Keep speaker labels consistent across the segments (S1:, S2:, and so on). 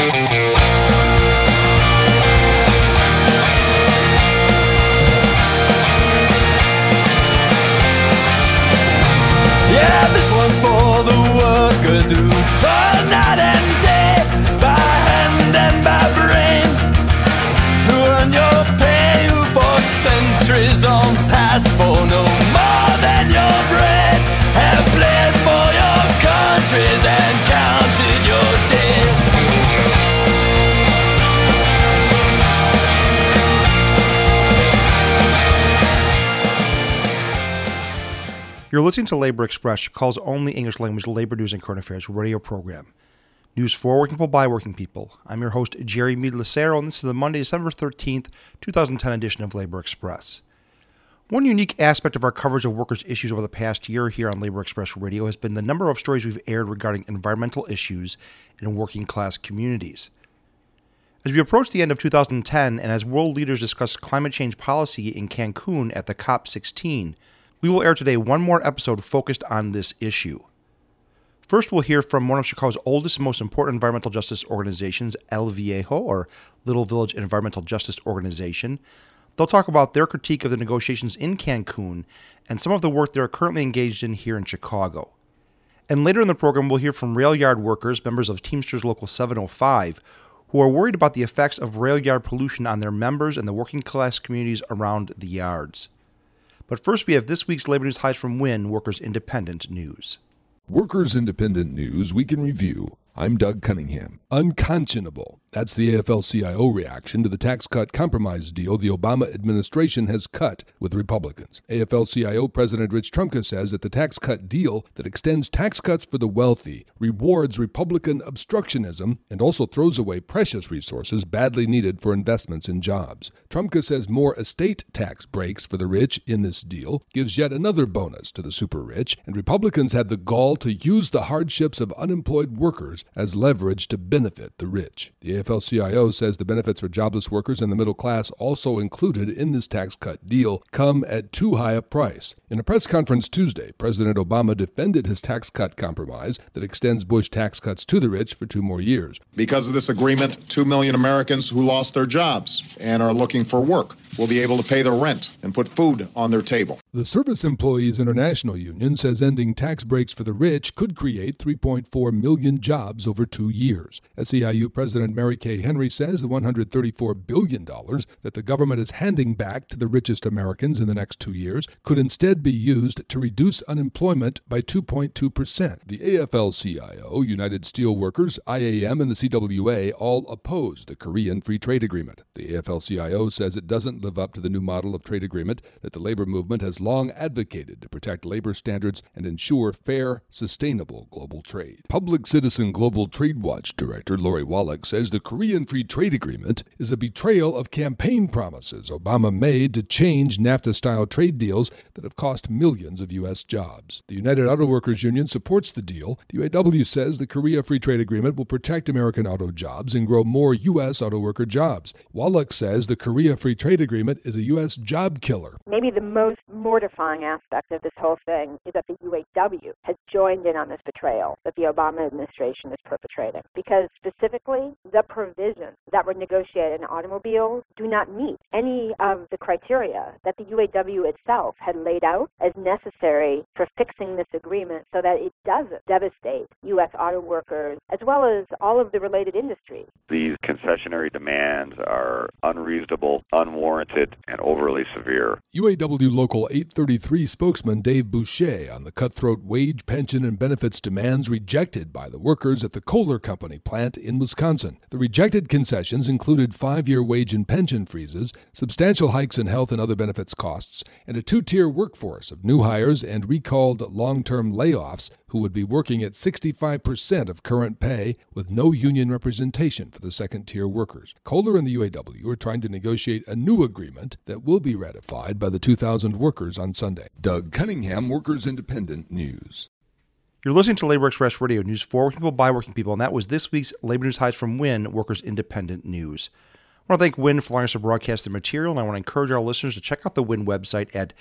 S1: Yeah, this one's for the workers who toil night and day, by hand and by brain, to earn your pay, who for centuries on past for no more than your bread, have bled for your countries and counted your dead.
S2: You're listening to Labor Express, Chicago's only English-language labor news and current affairs radio program. News for working people by working people. I'm your host, Jerry Meade Lucero, and this is the Monday, December 13th, 2010 edition of Labor Express. One unique aspect of our coverage of workers' issues over the past year here on Labor Express Radio has been the number of stories we've aired regarding environmental issues in working-class communities. As we approach the end of 2010, and as world leaders discuss climate change policy in Cancun at the COP16, we will air today one more episode focused on this issue. First, we'll hear from one of Chicago's oldest and most important environmental justice organizations, El Viejo, or Little Village Environmental Justice Organization. They'll talk about their critique of the negotiations in Cancun and some of the work they're currently engaged in here in Chicago. And later in the program, we'll hear from rail yard workers, members of Teamsters Local 705, who are worried about the effects of rail yard pollution on their members and the working class communities around the yards. But first, we have this week's Labor News Highlights from WIN, Workers Independent News.
S3: Workers Independent News Week in Review. I'm Doug Cunningham. Unconscionable. That's the AFL-CIO reaction to the tax cut compromise deal the Obama administration has cut with Republicans. AFL-CIO President Rich Trumka says that the tax cut deal that extends tax cuts for the wealthy rewards Republican obstructionism and also throws away precious resources badly needed for investments in jobs. Trumka says more estate tax breaks for the rich in this deal gives yet another bonus to the super rich, and Republicans have the gall to use the hardships of unemployed workers as leverage to benefit the rich. The AFL-CIO says the benefits for jobless workers and the middle class also included in this tax cut deal come at too high a price. In a press conference Tuesday, President Obama defended his tax cut compromise that extends Bush tax cuts to the rich for 2 more years.
S4: Because of this agreement, 2 million Americans who lost their jobs and are looking for work will be able to pay their rent and put food on their table.
S3: The Service Employees International Union says ending tax breaks for the rich could create 3.4 million jobs over 2 years. SEIU President Mary Kay Henry says the $134 billion that the government is handing back to the richest Americans in the next 2 years could instead be used to reduce unemployment by 2.2%. The AFL-CIO, United Steelworkers, IAM, and the CWA all oppose the Korean Free Trade Agreement. The AFL-CIO says it doesn't live up to the new model of trade agreement that the labor movement has long advocated to protect labor standards and ensure fair, sustainable global trade. Public Citizen Global Trade Watch Director Lori Wallach says the Korean Free Trade Agreement is a betrayal of campaign promises Obama made to change NAFTA-style trade deals that have cost millions of U.S. jobs. The United Auto Workers Union supports the deal. The UAW says the Korea Free Trade Agreement will protect American auto jobs and grow more U.S. auto worker jobs. Wallach says the Korea Free Trade Agreement is a U.S. job killer.
S5: Maybe the most mortifying aspect of this whole thing is that the UAW has joined in on this betrayal that the Obama administration is perpetrating. Because specifically, the provisions that were negotiated in automobiles do not meet any of the criteria that the UAW itself had laid out as necessary for fixing this agreement so that it doesn't devastate U.S. auto workers as well as all of the related industries.
S6: These concessionary demands are unreasonable, unwarranted, and overly severe.
S3: UAW Local 833 spokesman Dave Boucher on the cutthroat wage, pension, and benefits demands rejected by the workers at the Kohler Company plant in Wisconsin. The rejected concessions included 5-year wage and pension freezes, substantial hikes in health and other benefits costs, and a 2-tier workforce of new hires and recalled long-term layoffs who would be working at 65% of current pay with no union representation for the second-tier workers. Kohler and the UAW are trying to negotiate a new agreement that will be ratified by the 2,000 workers on Sunday. Doug Cunningham, Workers Independent News.
S2: You're listening to Labor Express Radio, news for working people by working people, and that was this week's Labor News Highlights from WIN, Workers Independent News. I want to thank WIN for allowing us to broadcast the material, and I want to encourage our listeners to check out the WIN website at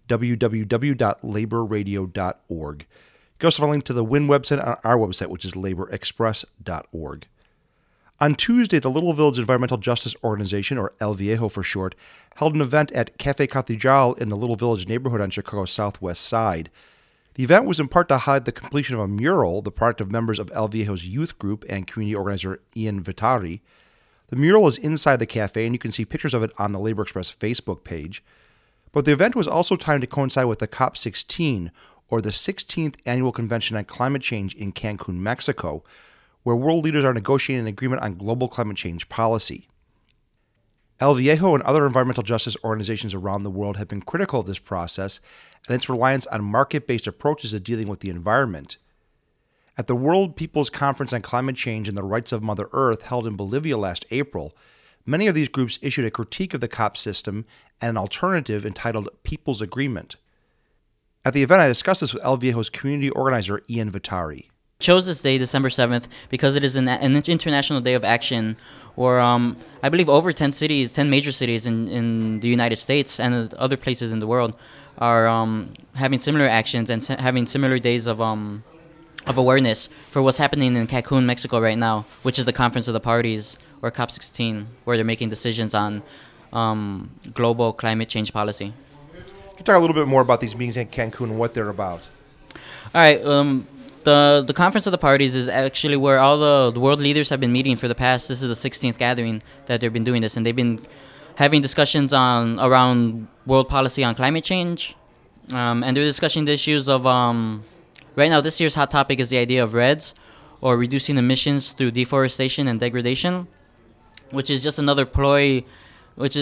S2: www.laborradio.org. You can also find a link to the WIN website on our website, which is laborexpress.org. On Tuesday, the Little Village Environmental Justice Organization, or El Viejo for short, held an event at Cafe Catedral in the Little Village neighborhood on Chicago's southwest side. The event was in part to highlight the completion of a mural, the product of members of El Viejo's youth group and community organizer Ian Vitari. The mural is inside the cafe, and you can see pictures of it on the Labor Express Facebook page. But the event was also timed to coincide with the COP16, or the 16th Annual Convention on Climate Change in Cancun, Mexico, where world leaders are negotiating an agreement on global climate change policy. El Viejo and other environmental justice organizations around the world have been critical of this process and its reliance on market-based approaches to dealing with the environment. At the World People's Conference on Climate Change and the Rights of Mother Earth held in Bolivia last April, many of these groups issued a critique of the COP system and an alternative entitled People's Agreement. At the event, I discussed this with El Viejo's community organizer, Ian Vitari.
S7: Chose this day, December 7th, because it is an international day of action where I believe over 10 major cities in the United States and other places in the world are having similar actions and having similar days of awareness for what's happening in Cancun, Mexico right now, which is the Conference of the Parties, or COP16, where they're making decisions on global climate change policy.
S2: Can you talk a little bit more about these meetings in Cancun and what they're about?
S7: All right. The Conference of the Parties is actually where all the world leaders have been meeting for the past. This is the 16th gathering that they've been doing this, and they've been having discussions around world policy on climate change, and they're discussing the issues of right now. This year's hot topic is the idea of REDS, or reducing emissions through deforestation and degradation, which is just another ploy, which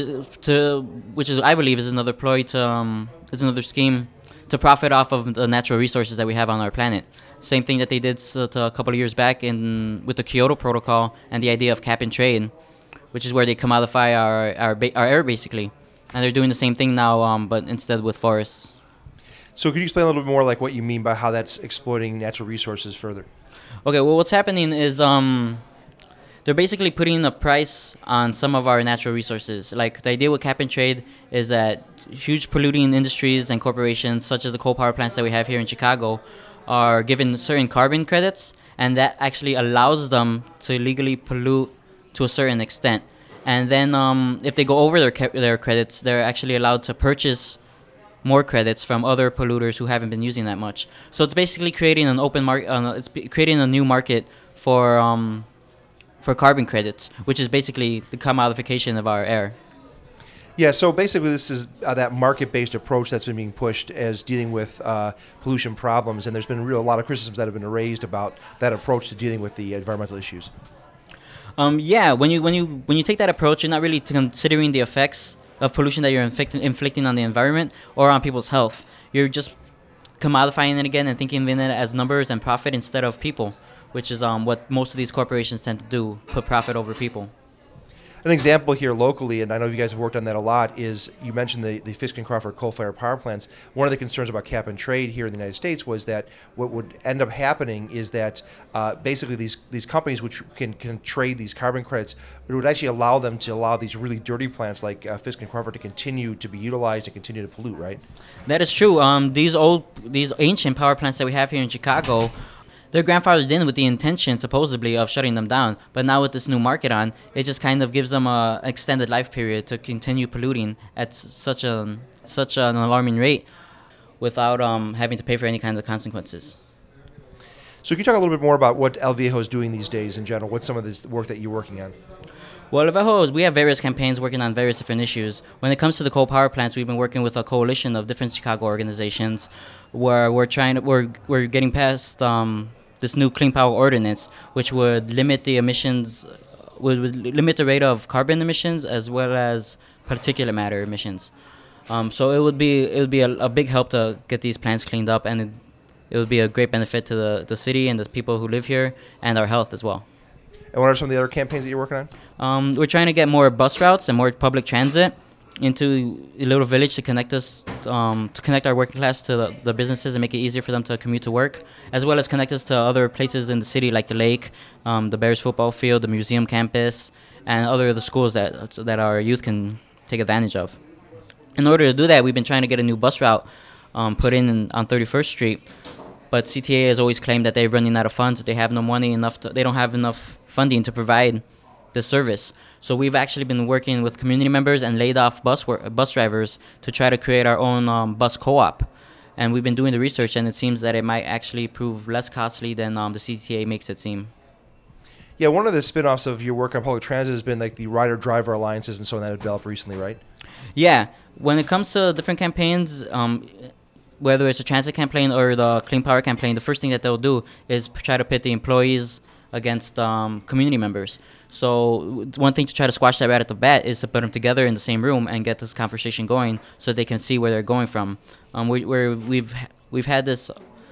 S7: I believe is another ploy to is another scheme to profit off of the natural resources that we have on our planet. Same thing that they did a couple of years back with the Kyoto Protocol and the idea of cap and trade, which is where they commodify our air basically, and they're doing the same thing now, but instead with forests.
S2: So could you explain a little bit more like what you mean by how that's exploiting natural resources further?
S7: Okay, well, what's happening is they're basically putting a price on some of our natural resources. Like the idea with cap and trade is that huge polluting industries and corporations, such as the coal power plants that we have here in Chicago, are given certain carbon credits, and that actually allows them to legally pollute to a certain extent. And then if they go over their credits, they're actually allowed to purchase more credits from other polluters who haven't been using that much. So it's basically creating an open market. It's creating a new market for carbon credits, which is basically the commodification of our air.
S2: Yeah, so basically this is that market-based approach that's been being pushed as dealing with pollution problems, and there's been a lot of criticisms that have been raised about that approach to dealing with the environmental issues.
S7: Yeah, when you take that approach, you're not really considering the effects of pollution that you're inflicting on the environment or on people's health. You're just commodifying it again and thinking of it as numbers and profit instead of people, which is what most of these corporations tend to do, put profit over people.
S2: An example here locally, and I know you guys have worked on that a lot, is you mentioned the Fisk and Crawford coal-fired power plants. One of the concerns about cap and trade here in the United States was that what would end up happening is that basically these companies which can trade these carbon credits, it would actually allow them to allow these really dirty plants like Fisk and Crawford to continue to be utilized and continue to pollute, right?
S7: That is true. These ancient power plants that we have here in Chicago, they're grandfathered in with the intention, supposedly, of shutting them down. But now with this new market on, it just kind of gives them an extended life period to continue polluting at such an alarming rate without having to pay for any kind of consequences.
S2: So can you talk a little bit more about what El Viejo is doing these days in general? What's some of this work that you're working on?
S7: Well, El Viejo, we have various campaigns working on various different issues. When it comes to the coal power plants, we've been working with a coalition of different Chicago organizations where we're getting past this new Clean Power Ordinance, which would limit the emissions, would limit the rate of carbon emissions as well as particulate matter emissions. So it would be a big help to get these plants cleaned up, and it would be a great benefit to the city and the people who live here and our health as well.
S2: And what are some of the other campaigns that you're working
S7: on? We're trying to get more bus routes and more public transit into a little village to connect us, to connect our working class to the businesses and make it easier for them to commute to work, as well as connect us to other places in the city like the lake, the Bears football field, the museum campus, and other of the schools that our youth can take advantage of. In order to do that, we've been trying to get a new bus route put in on 31st Street, but CTA has always claimed that they're running out of funds, that they have no money enough, they don't have enough funding to provide this service. So we've actually been working with community members and laid off bus drivers to try to create our own bus co-op. And we've been doing the research, and it seems that it might actually prove less costly than the CTA makes it seem.
S2: Yeah, one of the spin-offs of your work on public transit has been like the rider-driver alliances and so on that have developed recently, right?
S7: Yeah. When it comes to different campaigns, whether it's a transit campaign or the Clean Power campaign, the first thing that they'll do is try to pit the employees against community members. So one thing to try to squash that right at the bat is to put them together in the same room and get this conversation going so they can see where they're going from. We've had this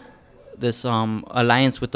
S7: alliance with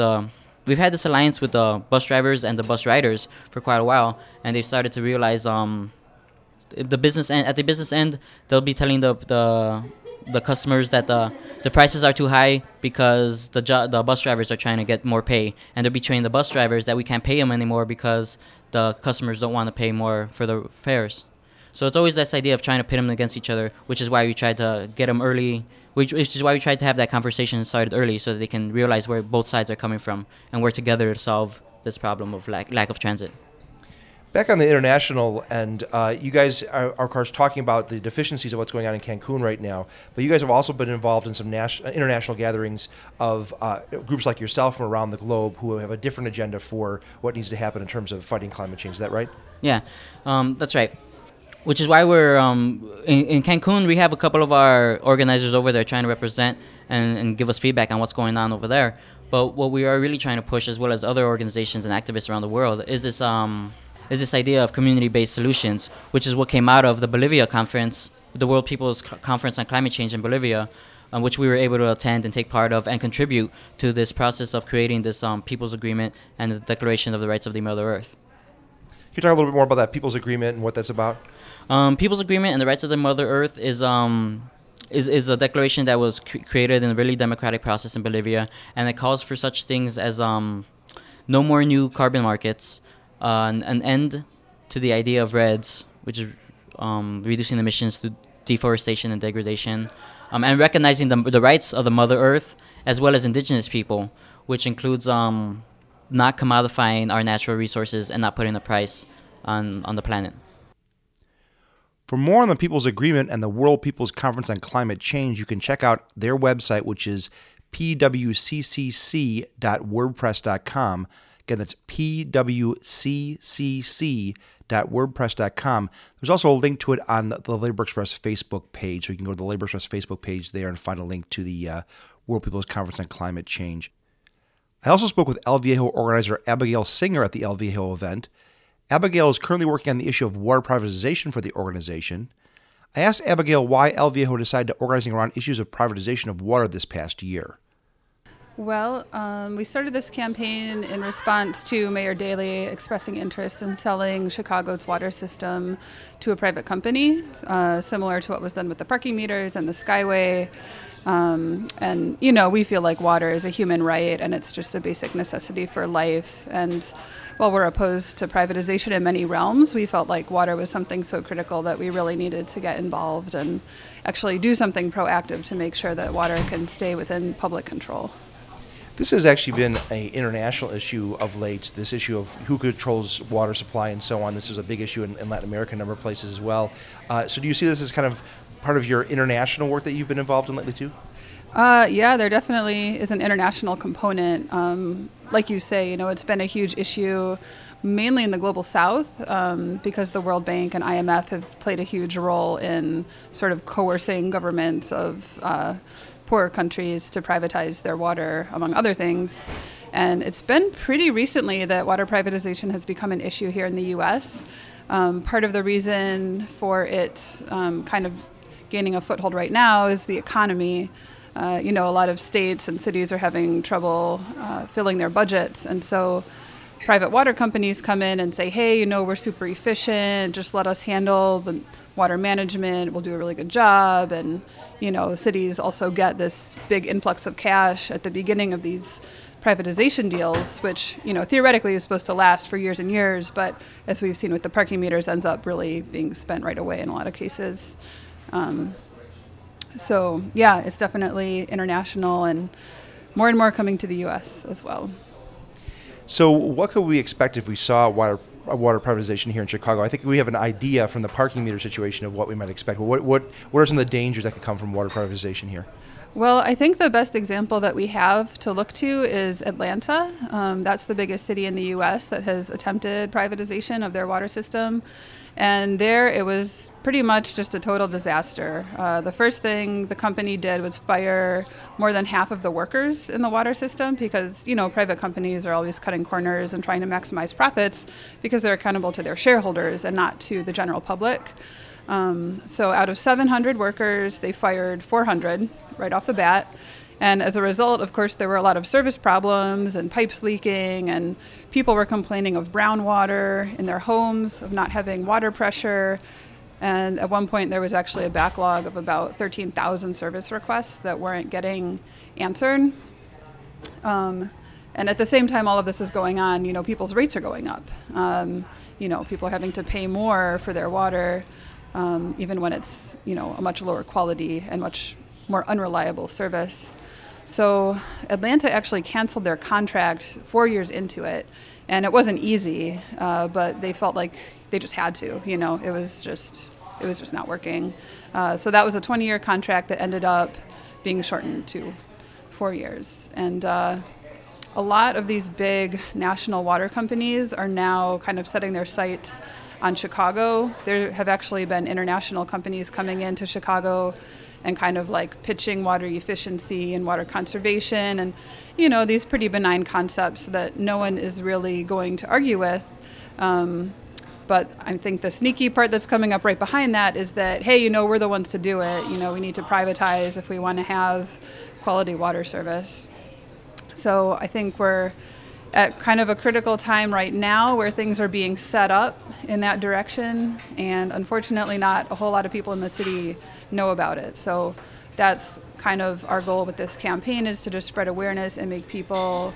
S7: the bus drivers and the bus riders for quite a while, and they started to realize at the business end they'll be telling the customers that the prices are too high because the bus drivers are trying to get more pay, and they're betraying the bus drivers that we can't pay them anymore because the customers don't want to pay more for the fares. So it's always this idea of trying to pit them against each other, which is why we tried to get them early, which is why we tried to have that conversation started early so that they can realize where both sides are coming from and work together to solve this problem of lack of transit.
S2: Back on the international end, you guys are, of course, talking about the deficiencies of what's going on in Cancun right now, but you guys have also been involved in some international gatherings of groups like yourself from around the globe who have a different agenda for what needs to happen in terms of fighting climate change. Is that right?
S7: Yeah, that's right. Which is why we're in Cancun. We have a couple of our organizers over there trying to represent and give us feedback on what's going on over there. But what we are really trying to push, as well as other organizations and activists around the world, is this idea of community-based solutions, which is what came out of the Bolivia conference, the World People's Conference on Climate Change in Bolivia, which we were able to attend and take part of and contribute to this process of creating this People's Agreement and the Declaration of the Rights of the Mother Earth.
S2: Can you talk a little bit more about that People's Agreement and what that's about?
S7: People's Agreement and the Rights of the Mother Earth is a declaration that was created in a really democratic process in Bolivia, and it calls for such things as no more new carbon markets, an end to the idea of REDS, which is reducing emissions through deforestation and degradation, and recognizing the rights of the Mother Earth as well as indigenous people, which includes not commodifying our natural resources and not putting a price on the planet.
S2: For more on the People's Agreement and the World People's Conference on Climate Change, you can check out their website, which is pwccc.wordpress.com. Again, that's pwccc.wordpress.com. There's also a link to it on the Labor Express Facebook page, so you can go to the Labor Express Facebook page there and find a link to the World People's Conference on Climate Change. I also spoke with El Viejo organizer Abigail Singer at the El Viejo event. Abigail is currently working on the issue of water privatization for the organization. I asked Abigail why El Viejo decided to organizing around issues of privatization of water this past year.
S8: Well, we started this campaign in response to Mayor Daley expressing interest in selling Chicago's water system to a private company, similar to what was done with the parking meters and the Skyway. And, you know, we feel like water is a human right and it's just a basic necessity for life. And while we're opposed to privatization in many realms, we felt like water was something so critical that we really needed to get involved and actually do something proactive to make sure that water can stay within public control.
S2: This has actually been an international issue of late, this issue of who controls water supply and so on. This is a big issue in Latin America, a number of places as well. So do you see this as kind of part of your international work that you've been involved in lately too?
S8: Yeah, there definitely is an international component. Like you say, you know, it's been a huge issue mainly in the global south because the World Bank and IMF have played a huge role in sort of coercing governments of poorer countries to privatize their water, among other things. And it's been pretty recently that water privatization has become an issue here in the U.S. Part of the reason for it kind of gaining a foothold right now is the economy. You know, a lot of states and cities are having trouble filling their budgets. And so private water companies come in and say, hey, you know, we're super efficient. Just let us handle the water management. We'll do a really good job. And, you know, cities also get this big influx of cash at the beginning of these privatization deals, which, you know, theoretically is supposed to last for years and years. But as we've seen with the parking meters, ends up really being spent right away in a lot of cases. So, yeah, it's definitely international and more coming to the U.S. as well.
S2: So what could we expect if we saw water water privatization here in Chicago. I think we have an idea from the parking meter situation of what we might expect. But what are some of the dangers that could come from water privatization here?
S8: Well, I think the best example that we have to look to is Atlanta. That's the biggest city in the U.S. that has attempted privatization of their water system. And there it was pretty much just a total disaster. The first thing the company did was fire more than half of the workers in the water system because, private companies are always cutting corners and trying to maximize profits because they're accountable to their shareholders and not to the general public. So out of 700 workers, they fired 400 right off the bat. And as a result, of course, there were a lot of service problems and pipes leaking, and people were complaining of brown water in their homes, of not having water pressure. And at one point, there was actually a backlog of about 13,000 service requests that weren't getting answered. And at the same time all of this is going on, people's rates are going up. People are having to pay more for their water, even when it's, a much lower quality and much more unreliable service. So Atlanta actually canceled their contract 4 years into it, and it wasn't easy, but they felt like they just had to. It was just not working. So that was a 20-year contract that ended up being shortened to 4 years. And a lot of these big national water companies are now kind of setting their sights on Chicago. There have actually been international companies coming into Chicago and kind of like pitching water efficiency and water conservation and, these pretty benign concepts that no one is really going to argue with. But I think the sneaky part that's coming up right behind that is that, hey, we're the ones to do it. We need to privatize if we want to have quality water service. So I think we're at kind of a critical time right now where things are being set up in that direction, and unfortunately not a whole lot of people in the city know about it. So that's kind of our goal with this campaign, is to just spread awareness and make people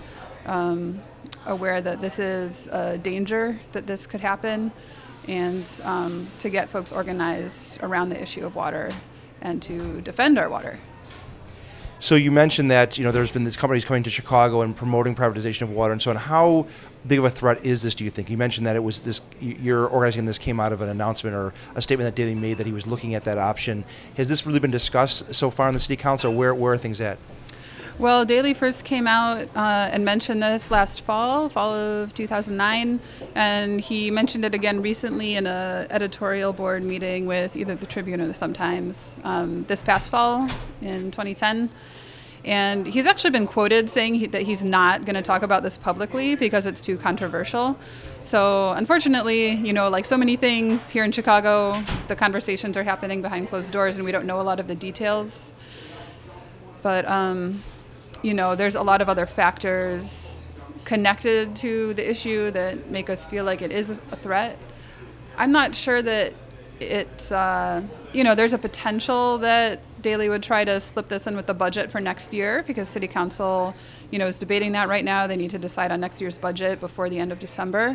S8: aware that this is a danger, that this could happen, and to get folks organized around the issue of water and to defend our water.
S2: So you mentioned that there's been these companies coming to Chicago and promoting privatization of water and so on. How big of a threat is this, do you think? You mentioned that it was this. You're organizing this came out of an announcement or a statement that Daley made that he was looking at that option. Has this really been discussed so far in the city council? Where are things at?
S8: Well, Daley first came out and mentioned this last fall of 2009, and he mentioned it again recently in an editorial board meeting with either the Tribune or the Sun-Times this past fall in 2010. And he's actually been quoted saying that he's not going to talk about this publicly because it's too controversial. So unfortunately, like so many things here in Chicago, the conversations are happening behind closed doors and we don't know a lot of the details. But there's a lot of other factors connected to the issue that make us feel like it is a threat. I'm not sure that there's a potential that Daley would try to slip this in with the budget for next year because City Council, is debating that right now. They need to decide on next year's budget before the end of December.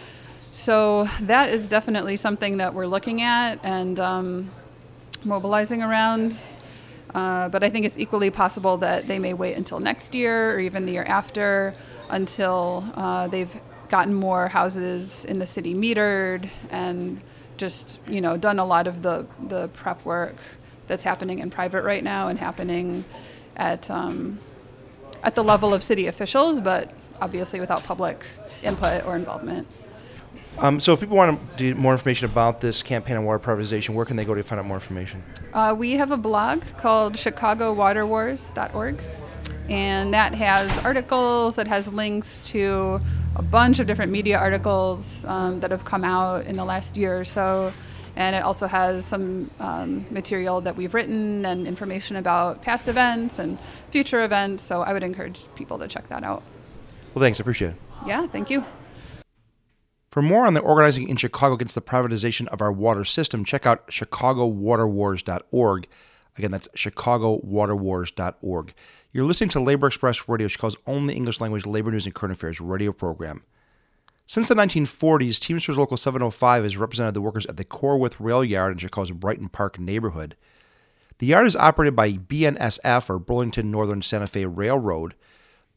S8: So that is definitely something that we're looking at and mobilizing around. But I think it's equally possible that they may wait until next year or even the year after until they've gotten more houses in the city metered and just, done a lot of the prep work that's happening in private right now and happening at the level of city officials, but obviously without public input or involvement.
S2: So if people want to do more information about this campaign on water privatization, where can they go to find out more information?
S8: We have a blog called chicagowaterwars.org, and that has articles, that has links to a bunch of different media articles that have come out in the last year or so. And it also has some material that we've written and information about past events and future events. So I would encourage people to check that out.
S2: Well, thanks. I appreciate it.
S8: Yeah, thank you.
S2: For more on the organizing in Chicago against the privatization of our water system, check out chicagowaterwars.org. Again, that's chicagowaterwars.org. You're listening to Labor Express Radio, Chicago's only English-language labor news and current affairs radio program. Since the 1940s, Teamsters Local 705 has represented the workers at the Corwith Rail Yard in Chicago's Brighton Park neighborhood. The yard is operated by BNSF, or Burlington Northern Santa Fe Railroad.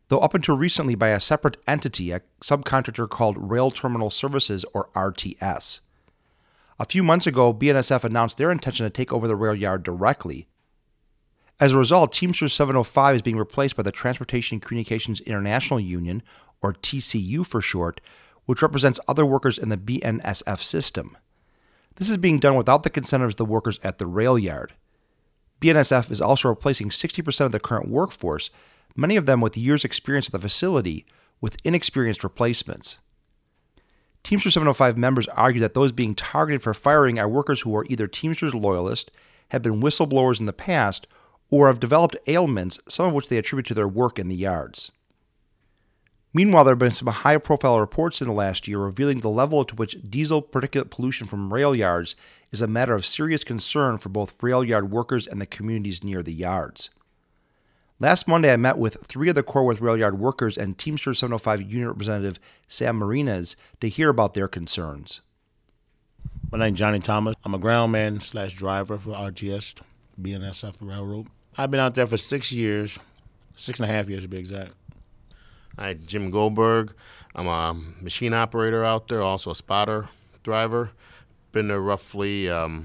S2: though up until recently by a separate entity, a subcontractor called Rail Terminal Services, or RTS. A few months ago, BNSF announced their intention to take over the rail yard directly. As a result, Teamsters 705 is being replaced by the Transportation and Communications International Union, or TCU for short, which represents other workers in the BNSF system. This is being done without the consent of the workers at the rail yard. BNSF is also replacing 60% of the current workforce, many of them with years' experience at the facility, with inexperienced replacements. Teamsters 705 members argue that those being targeted for firing are workers who are either Teamsters loyalists, have been whistleblowers in the past, or have developed ailments, some of which they attribute to their work in the yards. Meanwhile, there have been some high-profile reports in the last year revealing the level to which diesel particulate pollution from rail yards is a matter of serious concern for both rail yard workers and the communities near the yards. Last Monday, I met with 3 of the Corwith rail yard workers and Teamsters 705 Union Representative Sam Marinas to hear about their concerns.
S9: My name's Johnny Thomas. I'm a groundman/driver for RTS, BNSF Railroad. I've been out there for 6 years, 6.5 years to be exact.
S10: Hi, Jim Goldberg. I'm a machine operator out there, also a spotter driver. Been there roughly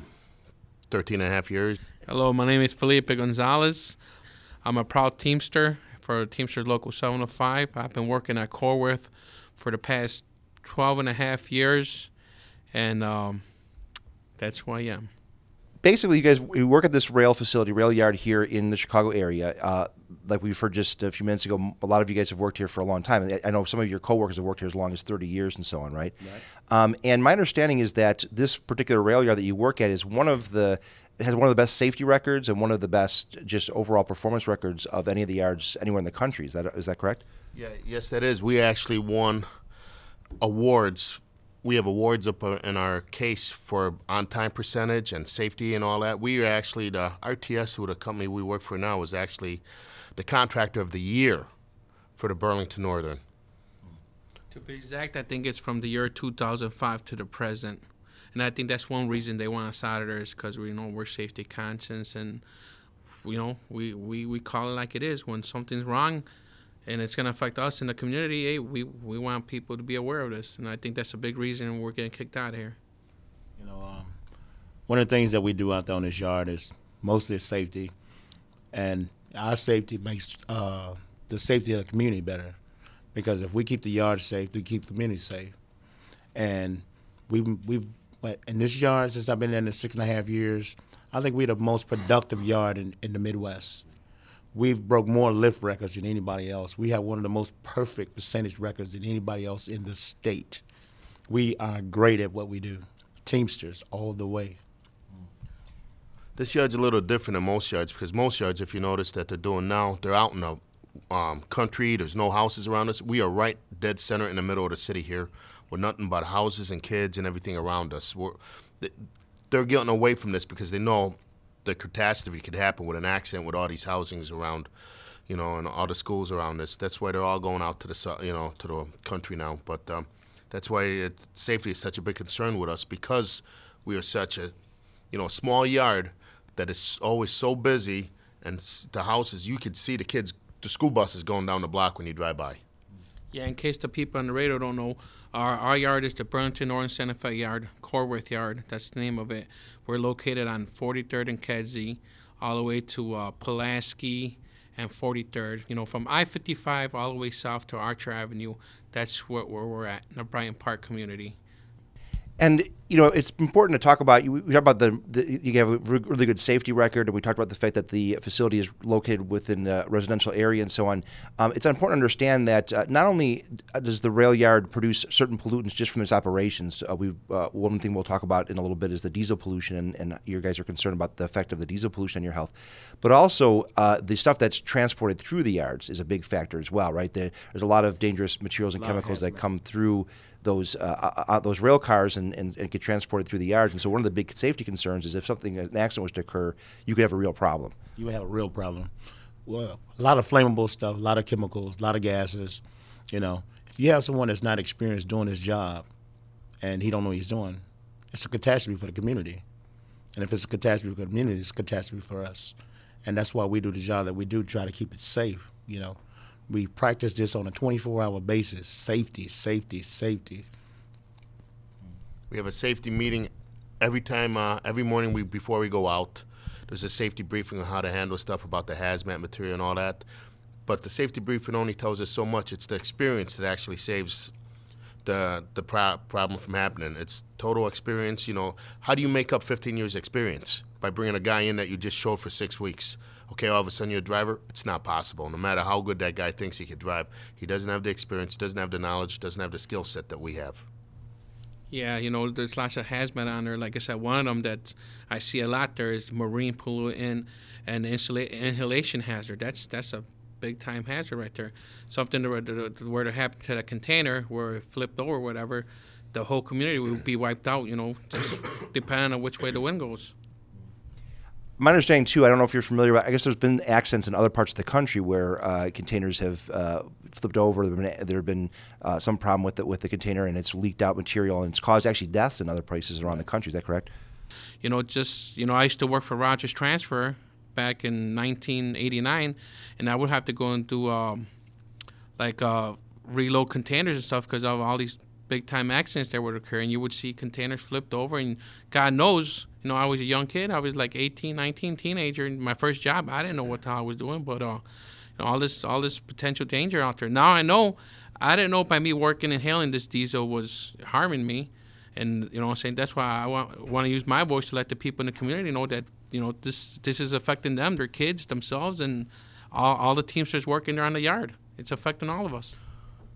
S10: 13.5 years.
S11: Hello, my name is Felipe Gonzalez. I'm a proud Teamster for Teamsters Local 705. I've been working at Corwith for the past 12.5 years, and that's who I am.
S2: Basically, you work at this rail facility, rail yard here in the Chicago area. Like we've heard just a few minutes ago, a lot of you guys have worked here for a long time. I know some of your coworkers have worked here as long as 30 years and so on, right? And my understanding is that this particular rail yard that you work at is has one of the best safety records and one of the best just overall performance records of any of the yards anywhere in the country. Is that correct?
S10: Yeah, yes, that is. We actually won awards. We have awards up in our case for on-time percentage and safety and all that. We are actually, the RTS, who the company we work for now, is actually the contractor of the year for the Burlington Northern.
S11: To be exact, I think it's from the year 2005 to the present. And I think that's one reason they want us out of there is because we're safety conscious, and we call it like it is. When something's wrong and it's going to affect us in the community, hey, we want people to be aware of this. And I think that's a big reason we're getting kicked out of here.
S9: One of the things that we do out there on this yard is mostly safety, and our safety makes the safety of the community better, because if we keep the yard safe, we keep the community safe. And we've in this yard, since I've been in it 6.5 years, I think we're the most productive yard in the Midwest. We've broke more lift records than anybody else. We have one of the most perfect percentage records than anybody else in the state. We are great at what we do. Teamsters all the way.
S10: This yard's a little different than most yards, because most yards, if you notice that they're doing now, they're out in the country. There's no houses around us. We are right dead center in the middle of the city here, with nothing but houses and kids and everything around us. They're getting away from this because they know the catastrophe could happen with an accident with all these housings around, and all the schools around this. That's why they're all going out to the, to the country now. But that's why safety is such a big concern with us, because we are such a, small yard that is always so busy, and the houses, you could see the school buses going down the block when you drive by.
S11: Yeah, in case the people on the radio don't know, our yard is the Burlington Northern Santa Fe Yard, Corwith Yard. That's the name of it. We're located on 43rd and Kedzie, all the way to Pulaski and 43rd. From I-55 all the way south to Archer Avenue. That's where we're at, in the Brighton Park community.
S2: And it's important to talk about. We talked about you have a really good safety record, and we talked about the fact that the facility is located within a residential area and so on. It's important to understand that not only does the rail yard produce certain pollutants just from its operations. One thing we'll talk about in a little bit is the diesel pollution, and you guys are concerned about the effect of the diesel pollution on your health. But also the stuff that's transported through the yards is a big factor as well, right? There's a lot of dangerous materials and chemicals that come through those rail cars and get transported through the yards. And so one of the big safety concerns is if an accident was to occur, you could have a real problem.
S9: You would have a real problem. Well, a lot of flammable stuff, a lot of chemicals, a lot of gases. If you have someone that's not experienced doing his job and he don't know what he's doing, it's a catastrophe for the community. And if it's a catastrophe for the community, it's a catastrophe for us. And that's why we do the job that we do, try to keep it safe, We practice this on a 24-hour basis. Safety, safety, safety.
S10: We have a safety meeting every morning before we go out. There's a safety briefing on how to handle stuff about the hazmat material and all that. But the safety briefing only tells us so much. It's the experience that actually saves the problem from happening. It's total experience. How do you make up 15 years experience? By bringing a guy in that you just showed for 6 weeks. Okay, all of a sudden you're a driver? It's not possible. No matter how good that guy thinks he could drive, he doesn't have the experience, doesn't have the knowledge, doesn't have the skill set that we have.
S11: Yeah, there's lots of hazmat on there. Like I said, one of them that I see a lot there is marine pollutant and inhalation hazard. That's a big-time hazard right there. Something where to happen to the container, where it flipped over or whatever, the whole community would be wiped out, just depending on which way the wind goes.
S2: My understanding, too, I don't know if you're familiar with, I guess there's been accidents in other parts of the country where containers have flipped over. There have been some problem with the container, and it's leaked out material, and it's caused actually deaths in other places around the country. Is that correct?
S11: I used to work for Rogers Transfer back in 1989, and I would have to go and do reload containers and stuff because of all these big-time accidents that would occur, and you would see containers flipped over, and God knows, I was a young kid. I was like 18, 19, teenager, and my first job, I didn't know what the hell I was doing, but all this potential danger out there. Now I know. I didn't know by me working and inhaling this diesel was harming me, and I'm saying that's why I want to use my voice to let the people in the community know that this is affecting them, their kids, themselves, and all the Teamsters working there on the yard. It's affecting all of us.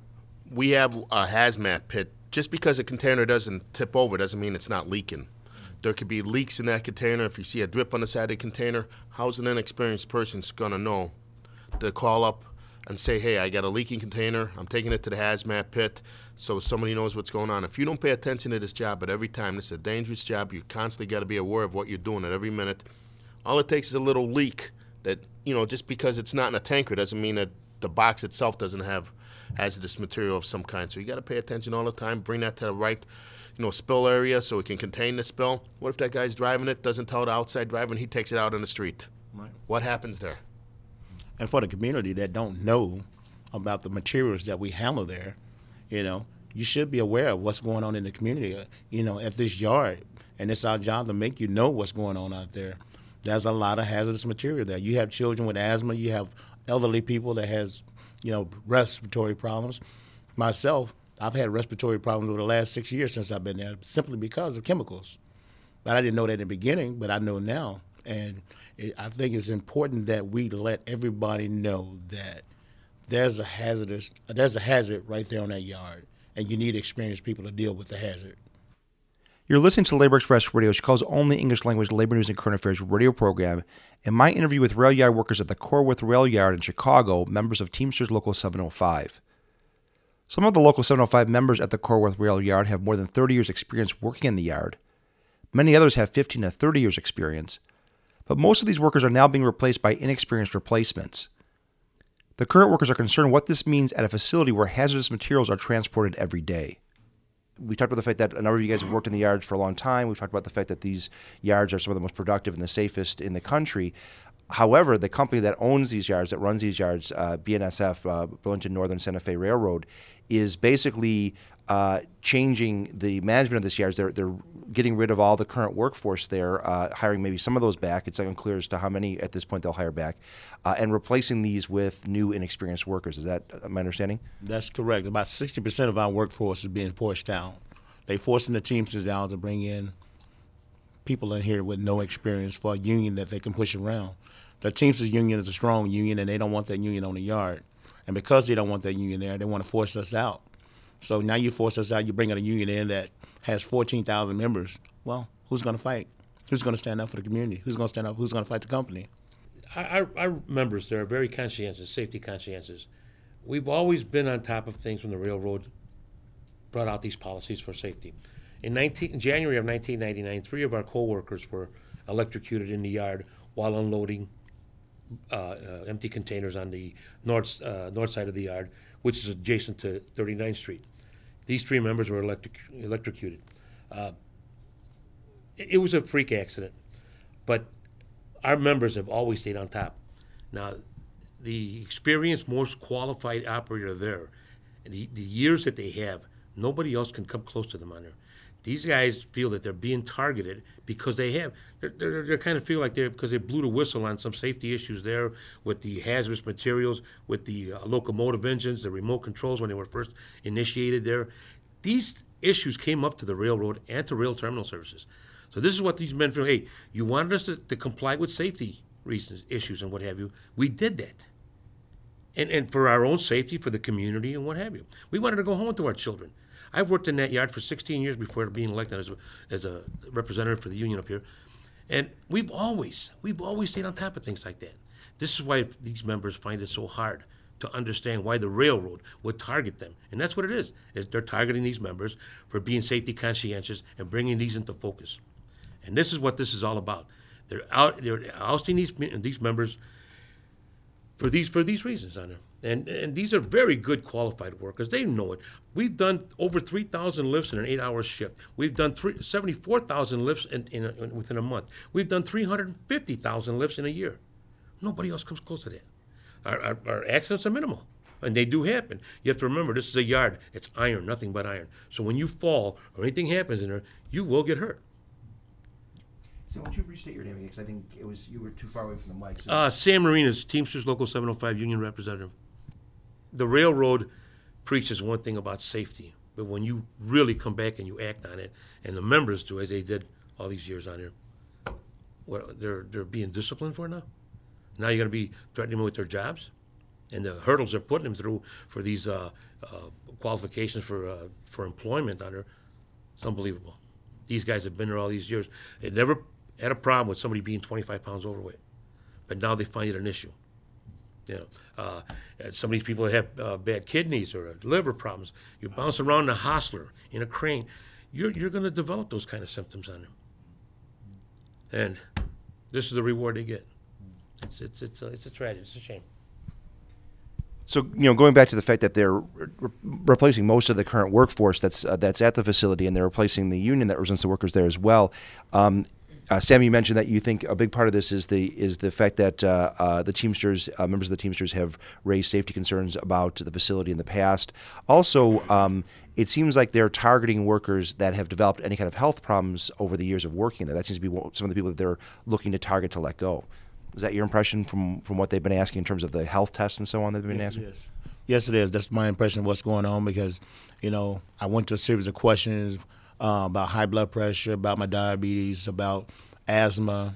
S10: We have a hazmat pit. Just because a container doesn't tip over doesn't mean it's not leaking. There could be leaks in that container. If you see a drip on the side of the container, how's an inexperienced person going to know to call up and say, hey, I got a leaking container. I'm taking it to the hazmat pit so somebody knows what's going on. If you don't pay attention to this job at every time, this is a dangerous job. You constantly got to be aware of what you're doing at every minute. All it takes is a little leak that, just because it's not in a tanker doesn't mean that the box itself doesn't have hazardous material of some kind. So you got to pay attention all the time, bring that to the right spill area so it can contain the spill. What if that guy's driving it, doesn't tell the outside driver, and he takes it out in the street?
S9: Right.
S10: What happens there?
S9: And for the community that don't know about the materials that we handle there, you should be aware of what's going on in the community, at this yard. And it's our job to make you know what's going on out there. There's a lot of hazardous material there. You have children with asthma. You have elderly people that has, respiratory problems. Myself, I've had respiratory problems over the last 6 years since I've been there, simply because of chemicals. But I didn't know that in the beginning, but I know now. And I think it's important that we let everybody know that there's a hazard right there on that yard, and you need experienced people to deal with the hazard.
S2: You're listening to Labor Express Radio, Chicago's only English-language labor news and current affairs radio program. In my interview with rail yard workers at the Corwith Rail Yard in Chicago, members of Teamsters Local 705. Some of the Local 705 members at the Corwith Rail Yard have more than 30 years' experience working in the yard. Many others have 15 to 30 years' experience. But most of these workers are now being replaced by inexperienced replacements. The current workers are concerned what this means at a facility where hazardous materials are transported every day. We talked about the fact that a number of you guys have worked in the yards for a long time. We've talked about the fact that these yards are some of the most productive and the safest in the country. However, the company that owns these yards, that runs these yards, BNSF, Burlington Northern Santa Fe Railroad, is basically changing the management of these yards. They're getting rid of all the current workforce there, hiring maybe some of those back. It's unclear as to how many at this point they'll hire back, and replacing these with new inexperienced workers. Is that my understanding?
S9: That's correct. About 60% of our workforce is being pushed out. They're forcing the Teamsters out to bring in people in here with no experience for a union that they can push around. The Teamsters union is a strong union, and they don't want that union on the yard. And because they don't want that union there, they want to force us out. So now you force us out, you bring in a union in that has 14,000 members. Well, who's going to fight? Who's going to stand up for the community? Who's going to stand up? Who's going to fight the company?
S12: Our members, they're very conscientious, safety conscientious. We've always been on top of things when the railroad brought out these policies for safety. In January of 1999, 3 of our co-workers were electrocuted in the yard while unloading empty containers on the north side of the yard, which is adjacent to 39th Street. These 3 members were electrocuted. It was a freak accident, but our members have always stayed on top. Now, the experienced, most qualified operator there. And the years that they have, nobody else can come close to them on there. These guys feel that they're being targeted because they're kind of feel like because they blew the whistle on some safety issues there with the hazardous materials, with the locomotive engines, the remote controls when they were first initiated there. These issues came up to the railroad and to rail terminal services. So this is what these men feel. Hey, you wanted us to comply with safety reasons, issues, and what have you. We did that. And for our own safety, for the community, and what have you. We wanted to go home to our children. I've worked in that yard for 16 years before being elected as a representative for the union up here. And we've always stayed on top of things like that. This is why these members find it so hard to understand why the railroad would target them. And that's what it is they're targeting these members for being safety conscientious and bringing these into focus. And this is what this is all about. They're ousting these members for these reasons, Honor. And these are very good qualified workers. They know it. We've done over 3,000 lifts in an 8-hour shift. We've done 74,000 lifts within a month. We've done 350,000 lifts in a year. Nobody else comes close to that. Our accidents are minimal, and they do happen. You have to remember, this is a yard. It's iron, nothing but iron. So when you fall or anything happens in there, you will get hurt.
S2: So why don't you restate your name again, because I think you were too far away from the mic. So.
S12: Sam Marinas, Teamsters Local 705 Union Representative. The railroad preaches one thing about safety, but when you really come back and you act on it, and the members do, as they did all these years on here, they're being disciplined for it now? Now you're going to be threatening them with their jobs? And the hurdles they're putting them through for these qualifications for employment on there, it's unbelievable. These guys have been there all these years. They never had a problem with somebody being 25 pounds overweight, but now they find it an issue. Some of these people that have bad kidneys or liver problems, you bounce around in a hostler, in a crane, you're going to develop those kind of symptoms on them. And this is the reward they get. It's a tragedy. It's a shame.
S2: So, going back to the fact that they're replacing most of the current workforce that's at the facility, and they're replacing the union that represents the workers there as well. Sam, you mentioned that you think a big part of this is the fact that the Teamsters, members of the Teamsters, have raised safety concerns about the facility in the past. Also, it seems like they're targeting workers that have developed any kind of health problems over the years of working there. That seems to be some of the people that they're looking to target to let go. Is that your impression from what they've been asking in terms of the health tests and so on that they've been asking?
S9: Yes, it is. That's my impression of what's going on because, I went to a series of questions about high blood pressure, about my diabetes, about asthma,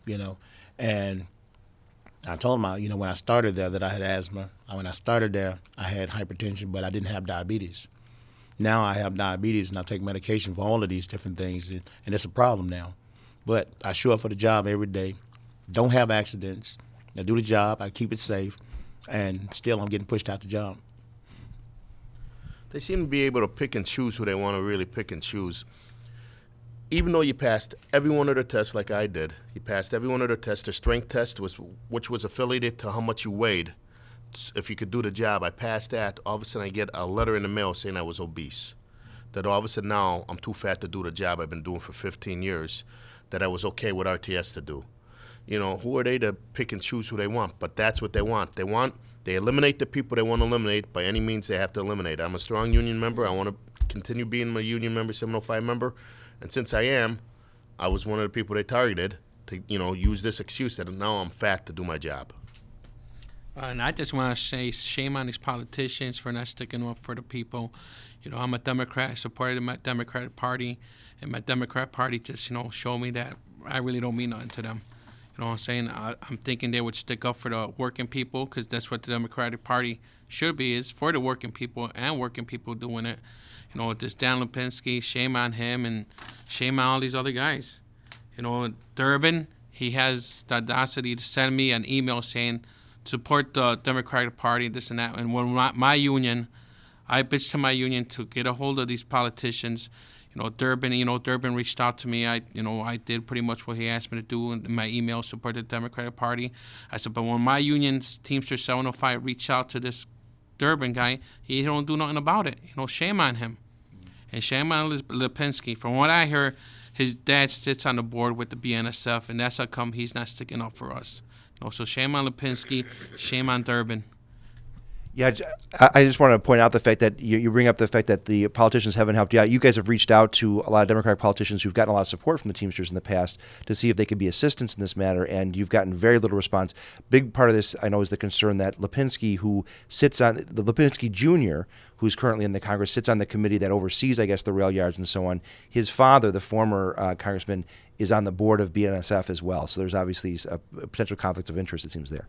S9: and I told them, when I started there that I had asthma. When I started there, I had hypertension, but I didn't have diabetes. Now I have diabetes, and I take medication for all of these different things, and it's a problem now. But I show up for the job every day. Don't have accidents. I do the job. I keep it safe, and still I'm getting pushed out the job.
S10: They seem to be able to pick and choose who they want to really pick and choose. Even though you passed every one of the tests like I did, you passed every one of the tests. The strength test, which was affiliated to how much you weighed. If you could do the job, I passed that. All of a sudden I get a letter in the mail saying I was obese. That all of a sudden now I'm too fat to do the job I've been doing for 15 years, that I was okay with RTS to do. Who are they to pick and choose who they want? But that's what they want. They eliminate the people they want to eliminate by any means they have to eliminate. I'm a strong union member. I want to continue being a union member, 705 member. And since I am, I was one of the people they targeted to, use this excuse that now I'm fat to do my job.
S11: And I just want to say shame on these politicians for not sticking up for the people. I'm a Democrat. I supported my Democratic Party. And my Democrat Party just, showed me that I really don't mean nothing to them. You know what I'm saying? I'm thinking they would stick up for the working people because that's what the Democratic Party should be, is for the working people and working people doing it. This Dan Lipinski, shame on him and shame on all these other guys. Durbin, he has the audacity to send me an email saying support the Democratic Party, this and that. And when my union, I bitched to my union to get a hold of these politicians. Durbin reached out to me. I did pretty much what he asked me to do in my email, support the Democratic Party. I said, but when my union, Teamster 705, reached out to this Durbin guy, he don't do nothing about it. Shame on him. And shame on Lipinski. From what I heard, his dad sits on the board with the BNSF, and that's how come he's not sticking up for us. So shame on Lipinski, shame on Durbin.
S2: Yeah, I just want to point out the fact that you bring up the fact that the politicians haven't helped you out. You guys have reached out to a lot of Democratic politicians who've gotten a lot of support from the Teamsters in the past to see if they could be assistants in this matter, and you've gotten very little response. Big part of this, I know, is the concern that Lipinski, who sits on the Lipinski Jr., who's currently in the Congress, sits on the committee that oversees, I guess, the rail yards and so on. His father, the former congressman, is on the board of BNSF as well. So there's obviously a potential conflict of interest, it seems, there.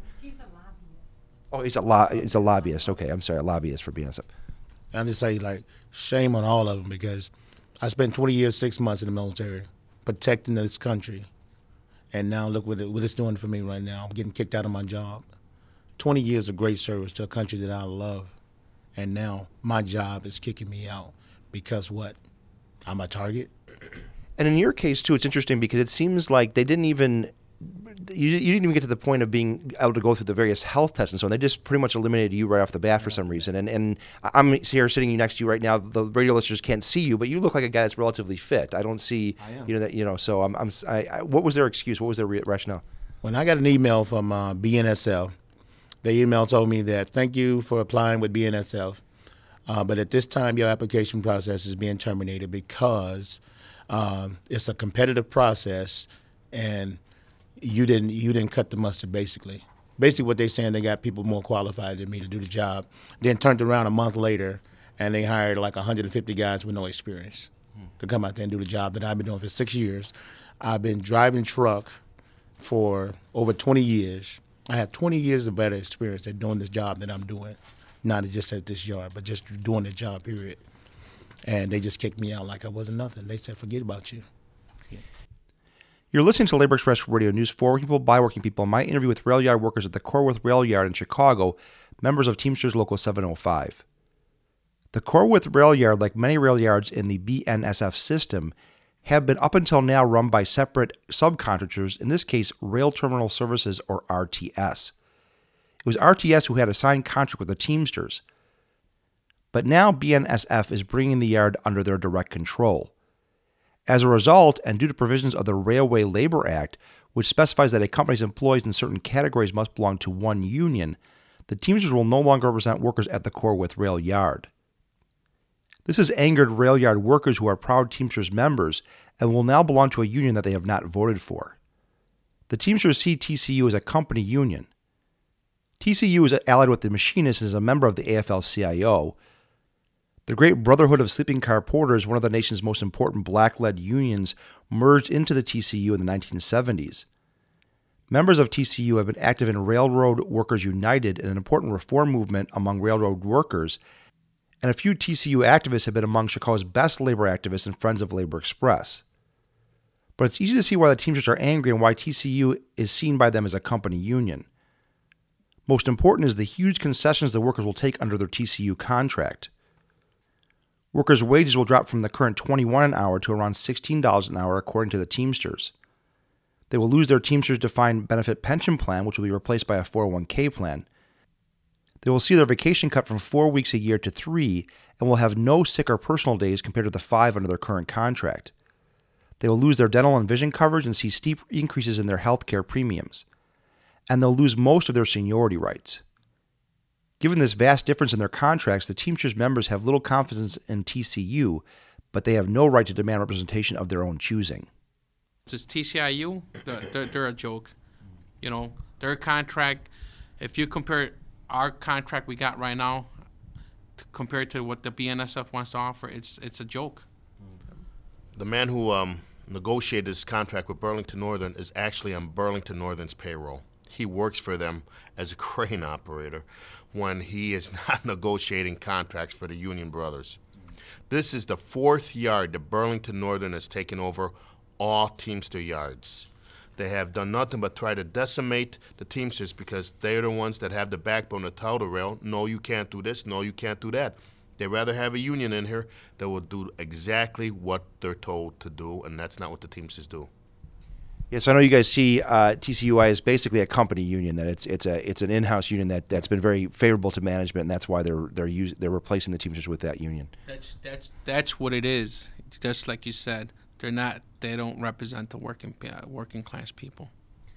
S2: Oh, he's a lobbyist. Okay, I'm sorry, a lobbyist for BNSF.
S9: I just say, like, shame on all of them, because I spent 20 years, 6 months in the military protecting this country, and now look what it's doing for me right now. I'm getting kicked out of my job. 20 years of great service to a country that I love, and now my job is kicking me out because what? I'm a target.
S2: And in your case, too, it's interesting because it seems like they didn't even you didn't even get to the point of being able to go through the various health tests and so on. They just pretty much eliminated you right off the bat for some reason. And I'm here sitting next to you right now. The radio listeners can't see you, but you look like a guy that's relatively fit. I don't see, So what was their excuse? What was their rationale?
S9: When I got an email from BNSF, the email told me that thank you for applying with BNSF, but at this time your application process is being terminated because it's a competitive process and you didn't cut the mustard, basically. Basically what they're saying, they got people more qualified than me to do the job. Then turned around a month later, and they hired like 150 guys with no experience to come out there and do the job that I've been doing for 6 years. I've been driving truck for over 20 years. I have 20 years of better experience at doing this job that I'm doing, not just at this yard, but just doing the job, period. And they just kicked me out like I wasn't nothing. They said, forget about you.
S2: You're listening to Labor Express Radio News for working people by working people. My interview with rail yard workers at the Corwith Rail Yard in Chicago, members of Teamsters Local 705. The Corwith Rail Yard, like many rail yards in the BNSF system, have been up until now run by separate subcontractors, in this case, Rail Terminal Services, or RTS. It was RTS who had a signed contract with the Teamsters. But now BNSF is bringing the yard under their direct control. As a result, and due to provisions of the Railway Labor Act, which specifies that a company's employees in certain categories must belong to one union, the Teamsters will no longer represent workers at the Corwith Rail Yard. This has angered rail yard workers who are proud Teamsters members and will now belong to a union that they have not voted for. The Teamsters see TCU as a company union. TCU is allied with the machinists and is a member of the AFL-CIO. The Great Brotherhood of Sleeping Car Porters, one of the nation's most important black-led unions, merged into the TCU in the 1970s. Members of TCU have been active in Railroad Workers United, an important reform movement among railroad workers, and a few TCU activists have been among Chicago's best labor activists and friends of Labor Express. But it's easy to see why the Teamsters are angry and why TCU is seen by them as a company union. Most important is the huge concessions the workers will take under their TCU contract. Workers' wages will drop from the current $21 an hour to around $16 an hour, according to the Teamsters. They will lose their Teamsters Defined Benefit Pension Plan, which will be replaced by a 401k plan. They will see their vacation cut from 4 weeks a year to 3, and will have no sick or personal days compared to the 5 under their current contract. They will lose their dental and vision coverage and see steep increases in their health care premiums. And they'll lose most of their seniority rights. Given this vast difference in their contracts, the Teamsters members have little confidence in TCU, but they have no right to demand representation of their own choosing.
S11: This TCIU, they're a joke. You know, their contract, if you compare our contract we got right now compared to what the BNSF wants to offer, it's a joke.
S10: The man who negotiated this contract with Burlington Northern is actually on Burlington Northern's payroll. He works for them as a crane operator when he is not negotiating contracts for the Union Brothers. This is the 4th yard that Burlington Northern has taken over all Teamster yards. They have done nothing but try to decimate the Teamsters because they're the ones that have the backbone to tell the rail, no, you can't do this, no, you can't do that. They'd rather have a union in here that will do exactly what they're told to do, and that's not what the Teamsters do.
S2: Yes, I know you guys see TCUI as basically a company union. That it's an in-house union that's been very favorable to management, and that's why they're replacing the Teamsters with that union.
S11: That's what it is. Just like you said, they don't represent the working class people.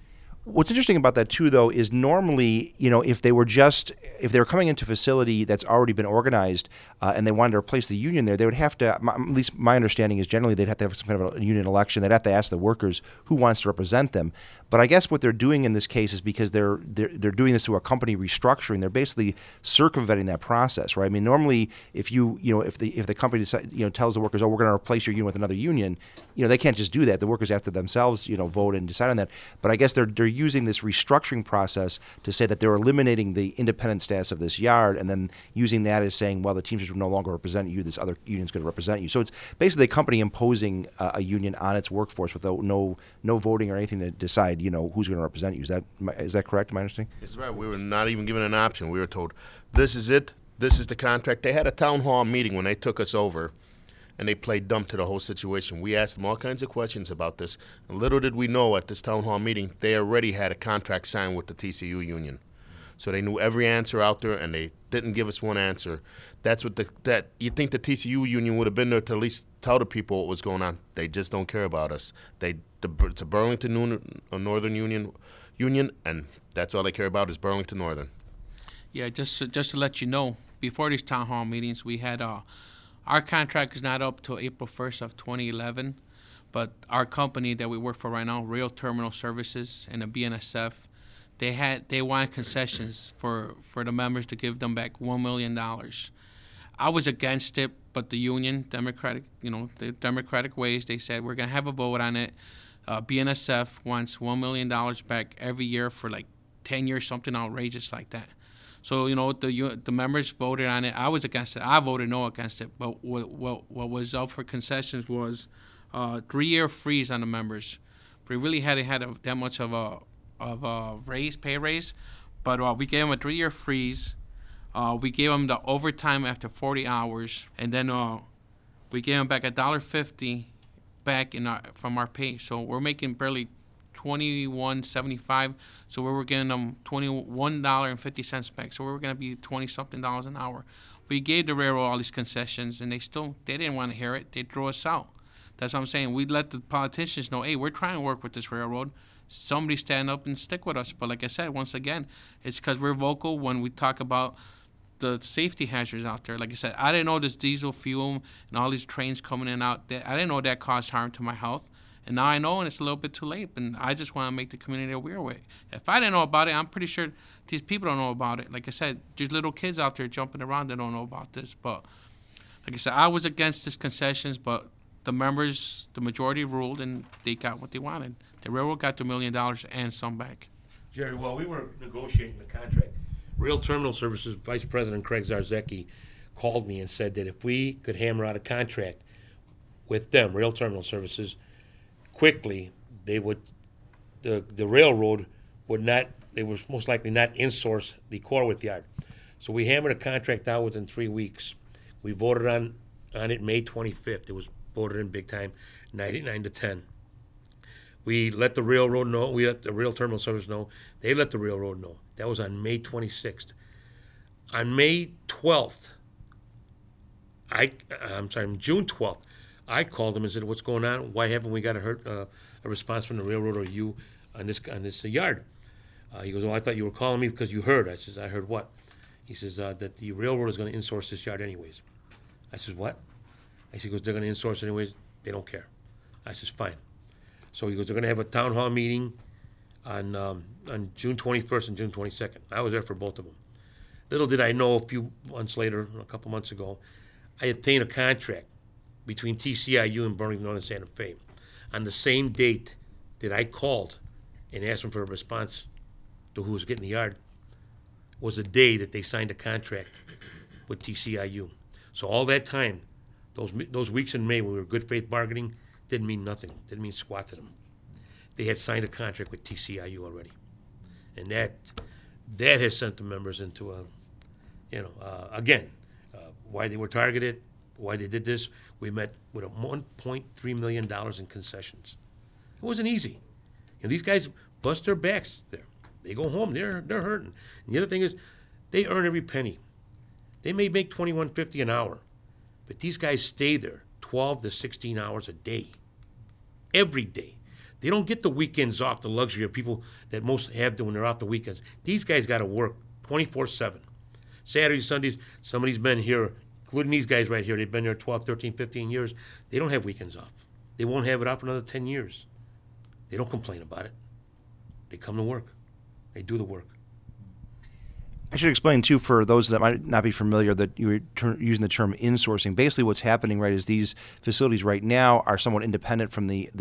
S2: What's interesting about that too, though, is normally, if they were coming into a facility that's already been organized and they wanted to replace the union there, they would have to. At least my understanding is generally they'd have to have some kind of a union election. They'd have to ask the workers who wants to represent them. But I guess what they're doing in this case is because they're doing this through a company restructuring. They're basically circumventing that process, right? I mean, normally if the company tells the workers, oh, we're going to replace your union with another union, they can't just do that. The workers have to themselves vote and decide on that. But I guess they're using this restructuring process to say that they're eliminating the independent status of this yard, and then using that as saying, well, the Teamsters will no longer represent you. This other union's going to represent you. So it's basically a company imposing a union on its workforce without no voting or anything to decide, who's going to represent you. Is that correct? Am I understanding?
S10: That's right. We were not even given an option. We were told, this is it. This is the contract. They had a town hall meeting when they took us over, and they played dumb to the whole situation. We asked them all kinds of questions about this, and little did we know at this town hall meeting, they already had a contract signed with the TCU union. So they knew every answer out there, and they didn't give us one answer. That's what you think the TCU union would have been there to at least tell the people what was going on. They just don't care about us. It's a Burlington Northern Union, and that's all they care about is Burlington Northern.
S11: Yeah, just to let you know, before these town hall meetings, we had our contract is not up till April 1st of 2011, but our company that we work for right now, Rail Terminal Services and the BNSF, they wanted concessions for the members to give them back $1 million. I was against it, but the union, the Democratic ways, they said we're gonna have a vote on it. BNSF wants $1 million back every year for like 10 years, something outrageous like that. So the members voted on it. I was against it. I voted no against it. But what was up for concessions was 3-year freeze on the members. We really hadn't had that much of a pay raise, but we gave them a 3-year freeze. We gave them the overtime after 40 hours, and then we gave them back $1.50 back from our pay. So we're making barely $21.75, so we were getting them $21.50 back. So we were going to be $20-something an hour. We gave the railroad all these concessions, and they didn't want to hear it. They threw us out. That's what I'm saying. We let the politicians know, hey, we're trying to work with this railroad. Somebody stand up and stick with us. But like I said, once again, it's because we're vocal when we talk about the safety hazards out there. Like I said, I didn't know this diesel fuel and all these trains coming in and out. I didn't know that caused harm to my health. And now I know, and it's a little bit too late. And I just want to make the community aware of it. If I didn't know about it, I'm pretty sure these people don't know about it. Like I said, there's little kids out there jumping around that don't know about this. But like I said, I was against these concessions, but the members, the majority ruled, and they got what they wanted. The railroad got the $1 million and some back.
S12: Jerry, while we were negotiating the contract, Rail Terminal Services Vice President Craig Zarzecki called me and said that if we could hammer out a contract with them, Rail Terminal Services, quickly, the railroad would not, they would most likely not insource the Corwith yard. So we hammered a contract out within 3 weeks. We voted on it May 25th. It was voted in big time, 99-10. We let the railroad know. We let the Rail Terminal Service know. They let the railroad know. That was on May 26th. On May 12th, June 12th, I called them and said, "What's going on? Why haven't we got a response from the railroad or you on this yard?" He goes, "Oh, I thought you were calling me because you heard." I says, "I heard what?" He says, "That the railroad is going to insource this yard anyways." I says, "What?" I said, "They're going to insource it anyways. They don't care." I says, "Fine." So he goes, "They're going to have a town hall meeting on June 21st and June 22nd. I was there for both of them. Little did I know, a few months later, a couple months ago, I obtained a contract between TCIU and Burlington Northern Santa Fe. On the same date that I called and asked them for a response to who was getting the yard, was the day that they signed a contract with TCIU. So all that time, those weeks in May when we were good faith bargaining, didn't mean nothing, didn't mean squat to them. They had signed a contract with TCIU already. And that has sent the members into why they were targeted, why they did this. We met with $1.3 million in concessions. It wasn't easy. And these guys bust their backs there. They go home, they're hurting. And the other thing is, they earn every penny. They may make $21.50 an hour, but these guys stay there 12 to 16 hours a day, every day. They don't get the weekends off, the luxury of people that most have when they're off the weekends. These guys got to work 24/7. Saturdays, Sundays, some of these men here, including these guys right here, they've been there 12, 13, 15 years. They don't have weekends off. They won't have it off for another 10 years. They don't complain about it. They come to work. They do the work.
S2: I should explain, too, for those that might not be familiar, that you're using the term insourcing. Basically what's happening, right, is these facilities right now are somewhat independent from the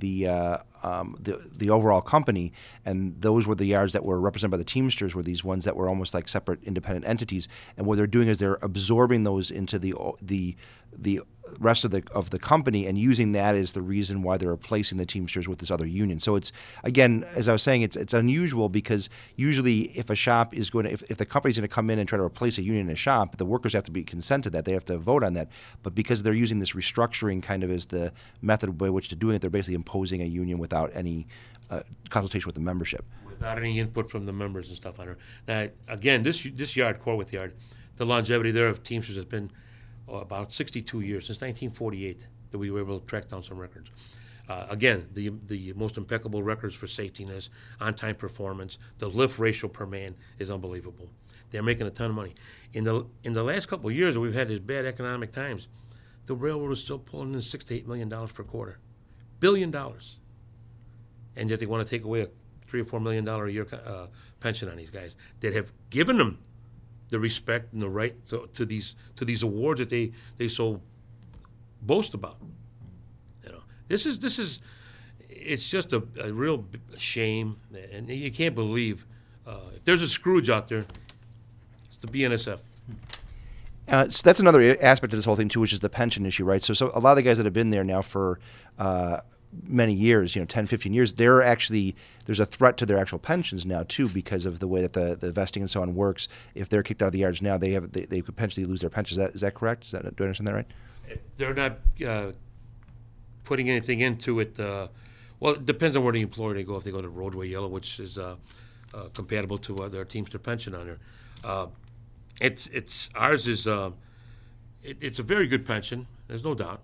S2: overall company, and those were the yards that were represented by the Teamsters were these ones that were almost like separate independent entities. And what they're doing is they're absorbing those into the rest of the company and using that as the reason why they're replacing the Teamsters with this other union. So it's, again, as I was saying, it's unusual because usually if a shop is going to, if the company's going to come in and try to replace a union in a shop, the workers have to be consent to that. They have to vote on that. But because they're using this restructuring kind of as the method by which to doing it, they're basically imposing a union without any consultation with the membership.
S12: Without any input from the members and stuff on her. Now, again, this yard, Corwith Yard, the longevity there of Teamsters has been about 62 years, since 1948, that we were able to track down some records. Again, the most impeccable records for safetiness, on-time performance, the lift ratio per man is unbelievable. They're making a ton of money. In the last couple of years, we've had these bad economic times. The railroad is still pulling in $6 to $8 million per quarter, $1 billion, and yet they want to take away a $3 or $4 million a year pension on these guys that have given them the respect and the right to these awards that they so boast about. You know, this is it's just a real shame, and you can't believe if there's a Scrooge out there, it's the BNSF.
S2: So that's another aspect of this whole thing too, which is the pension issue, right? So a lot of the guys that have been there now for many years, 10, 15 years, there's a threat to their actual pensions now too because of the way that the vesting and so on works. If they're kicked out of the yards now, they could potentially lose their pensions. Is that correct? Do I understand that right?
S12: They're not putting anything into it. Well, it depends on where the employer they go. If they go to Roadway Yellow, which is compatible to their Teamster pension on there, it's ours is it's a very good pension. There's no doubt.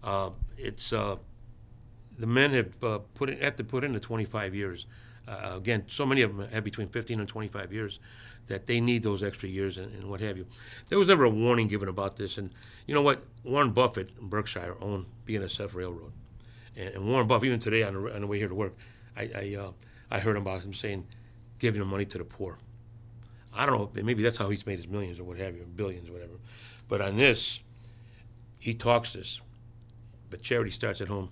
S12: The men have to put in the 25 years. Again, so many of them have between 15 and 25 years that they need those extra years and what have you. There was never a warning given about this. And you know what? Warren Buffett in Berkshire owned BNSF Railroad. And Warren Buffett, even today on the way here to work, I heard about him saying, giving the money to the poor. I don't know, maybe that's how he's made his millions or what have you, billions or whatever. But on this, he talks this. But charity starts at home.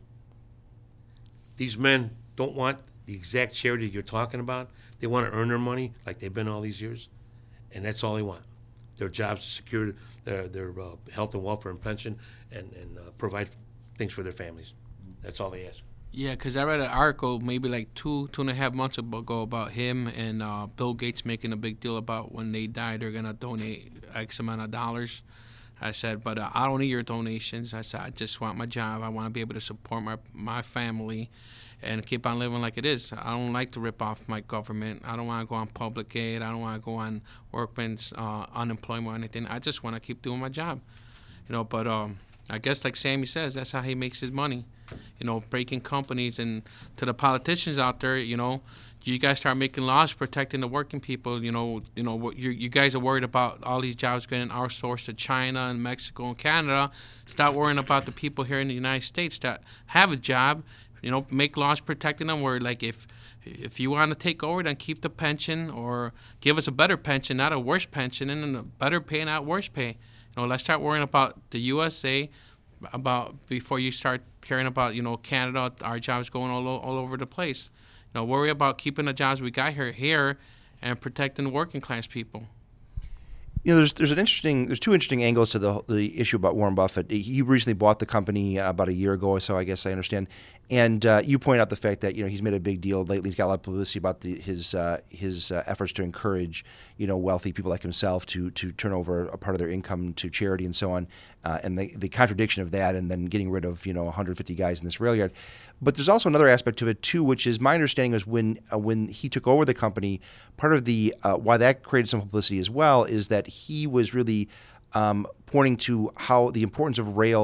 S12: These men don't want the exact charity you're talking about. They want to earn their money like they've been all these years, and that's all they want. Their jobs to secure their health and welfare and pension and provide things for their families. That's all they ask.
S11: Yeah, because I read an article maybe like two and a half months ago about him and Bill Gates making a big deal about when they die, they're going to donate X amount of dollars. I said, but I don't need your donations. I said, I just want my job. I want to be able to support my family and keep on living like it is. I don't like to rip off my government. I don't want to go on public aid. I don't want to go on workman's unemployment or anything. I just want to keep doing my job. But I guess like Sammy says, that's how he makes his money. Breaking companies. And to the politicians out there, you guys start making laws protecting the working people. You guys are worried about all these jobs getting outsourced to China and Mexico and Canada. Stop worrying about the people here in the United States that have a job. Make laws protecting them. Where like if you want to take over, then keep the pension or give us a better pension, not a worse pension, and then a better pay, not worse pay. Let's start worrying about the USA before you start caring about Canada. Our jobs going all over the place. Worry about keeping the jobs we got here and protecting the working class people.
S2: There's two interesting angles to the issue about Warren Buffett. He recently bought the company about a year ago or so, I guess I understand. And you point out the fact that he's made a big deal lately. He's got a lot of publicity about his efforts to encourage wealthy people like himself to turn over a part of their income to charity and so on. And the contradiction of that, and then getting rid of 150 guys in this rail yard. But there's also another aspect of it too, which is my understanding is when he took over the company, part of the why that created some publicity as well is that he was really pointing to how the importance of rail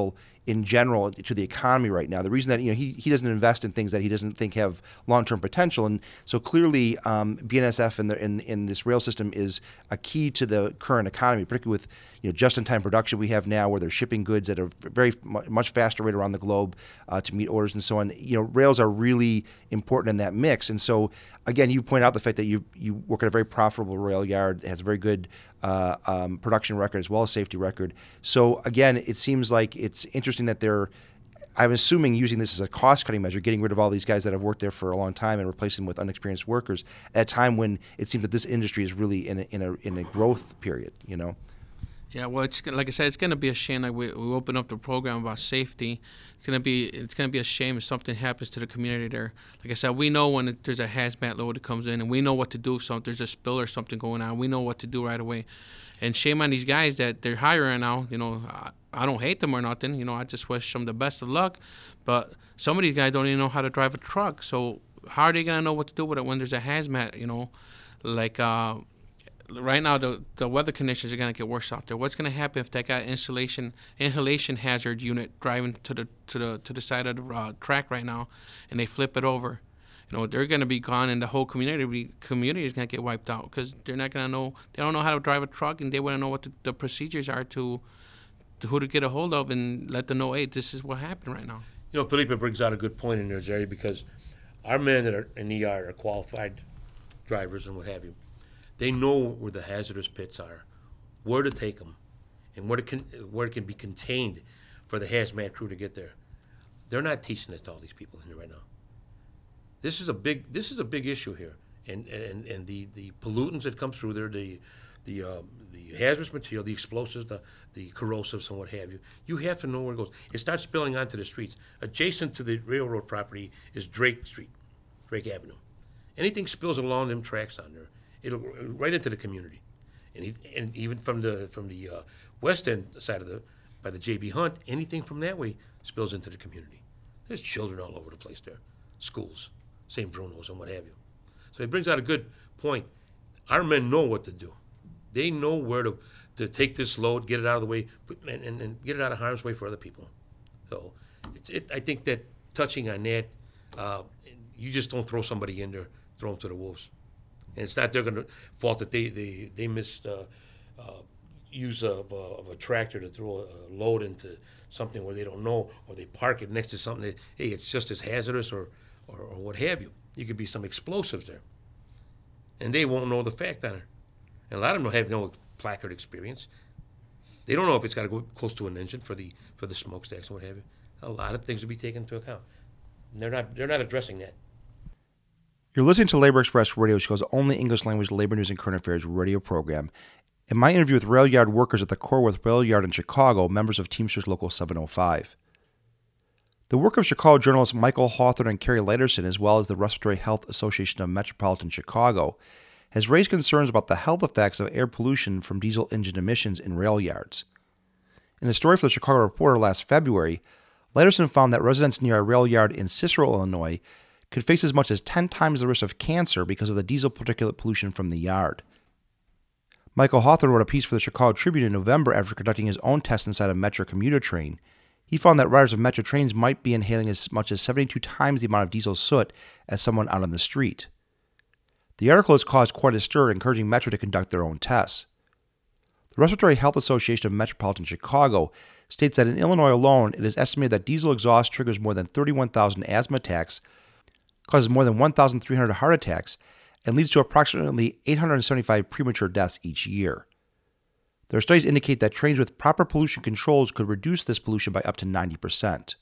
S2: in general to the economy right now. The reason that he doesn't invest in things that he doesn't think have long-term potential, and so clearly BNSF in this rail system is a key to the current economy, particularly with just-in-time production we have now, where they're shipping goods at a very much faster rate around the globe to meet orders and so on. Rails are really important in that mix, and so again, you point out the fact that you work at a very profitable rail yard that has a very good production record as well as safety record. So again, it seems like it's interesting that I'm assuming using this as a cost-cutting measure, getting rid of all these guys that have worked there for a long time and replacing them with unexperienced workers at a time when it seems that this industry is really in a growth period.
S11: Yeah, well, it's like I said, it's going to be a shame. Like we open up the program about safety. It's going to be a shame if something happens to the community there. Like I said, we know when there's a hazmat load that comes in, and we know what to do if there's a spill or something going on. We know what to do right away. And shame on these guys that they're hiring now. I don't hate them or nothing. I just wish them the best of luck. But some of these guys don't even know how to drive a truck. So how are they going to know what to do with it when there's a hazmat? Right now, the weather conditions are going to get worse out there. What's going to happen if that got inhalation hazard unit driving to the side of the track right now, and they flip it over? They're going to be gone, and the whole community is going to get wiped out because they're not going to know. They don't know how to drive a truck, and they wouldn't know what the procedures are to who to get a hold of and let them know, hey, this is what happened right now.
S12: Felipe brings out a good point in there, Jerry, because our men that are in the yard are qualified drivers and what have you. They know where the hazardous pits are, where to take them, and where it can be contained for the hazmat crew to get there. They're not teaching this to all these people in here right now. This is a big issue here, and the pollutants that come through there, the hazardous material, the explosives, the corrosives, and what have you. You have to know where it goes. It starts spilling onto the streets. Adjacent to the railroad property is Drake Avenue. Anything spills along them tracks on there, it'll right into the community, and even from the west end side by the J.B. Hunt, anything from that way spills into the community. There's children all over the place there, schools, St. Bruno's, and what have you. So it brings out a good point. Our men know what to do. They know where to take this load, get it out of the way, and get it out of harm's way for other people. So I think that touching on that, you just don't throw somebody in there, throw them to the wolves. And it's not their fault that they missed use of a tractor to throw a load into something where they don't know, or they park it next to something that, hey, it's just as hazardous or what have you. You could be some explosives there. And they won't know the fact on it. And a lot of them have no placard experience. They don't know if it's got to go close to an engine for the smokestacks and what have you. A lot of things to be taken into account. And they're not addressing that.
S2: You're listening to Labor Express Radio, which goes only English language labor news and current affairs radio program. In my interview with rail yard workers at the Corworth Rail Yard in Chicago, members of Teamsters Local 705. The work of Chicago journalists Michael Hawthorne and Carrie Lederson, as well as the Respiratory Health Association of Metropolitan Chicago, has raised concerns about the health effects of air pollution from diesel engine emissions in rail yards. In a story for the Chicago Reporter last February, Lederson found that residents near a rail yard in Cicero, Illinois, could face as much as 10 times the risk of cancer because of the diesel particulate pollution from the yard. Michael Hawthorne wrote a piece for the Chicago Tribune in November after conducting his own test inside a Metro commuter train. He found that riders of Metro trains might be inhaling as much as 72 times the amount of diesel soot as someone out on the street. The article has caused quite a stir, encouraging Metro to conduct their own tests. The Respiratory Health Association of Metropolitan Chicago states that in Illinois alone, it is estimated that diesel exhaust triggers more than 31,000 asthma attacks, causes more than 1,300 heart attacks, and leads to approximately 875 premature deaths each year. Their studies indicate that trains with proper pollution controls could reduce this pollution by up to 90%.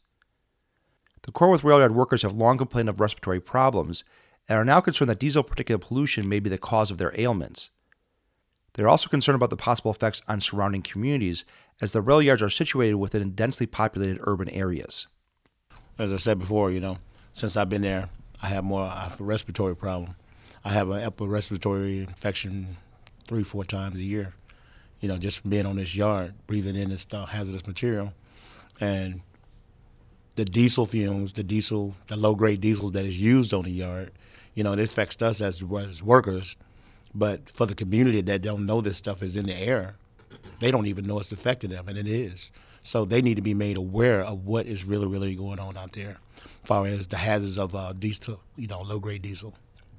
S2: The Corworth Rail Yard workers have long complained of respiratory problems and are now concerned that diesel particulate pollution may be the cause of their ailments. They are also concerned about the possible effects on surrounding communities, as the rail yards are situated within densely populated urban areas.
S9: As I said before, since I've been there, I have a respiratory problem. I have an upper respiratory infection 3-4 times a year, just from being on this yard, breathing in this hazardous material. And the diesel fumes, the low-grade diesel that is used on the yard, it affects us as workers. But for the community that don't know this stuff is in the air, they don't even know it's affecting them, and it is. So they need to be made aware of what is really, really going on out there as far as the hazards of diesel, low-grade diesel.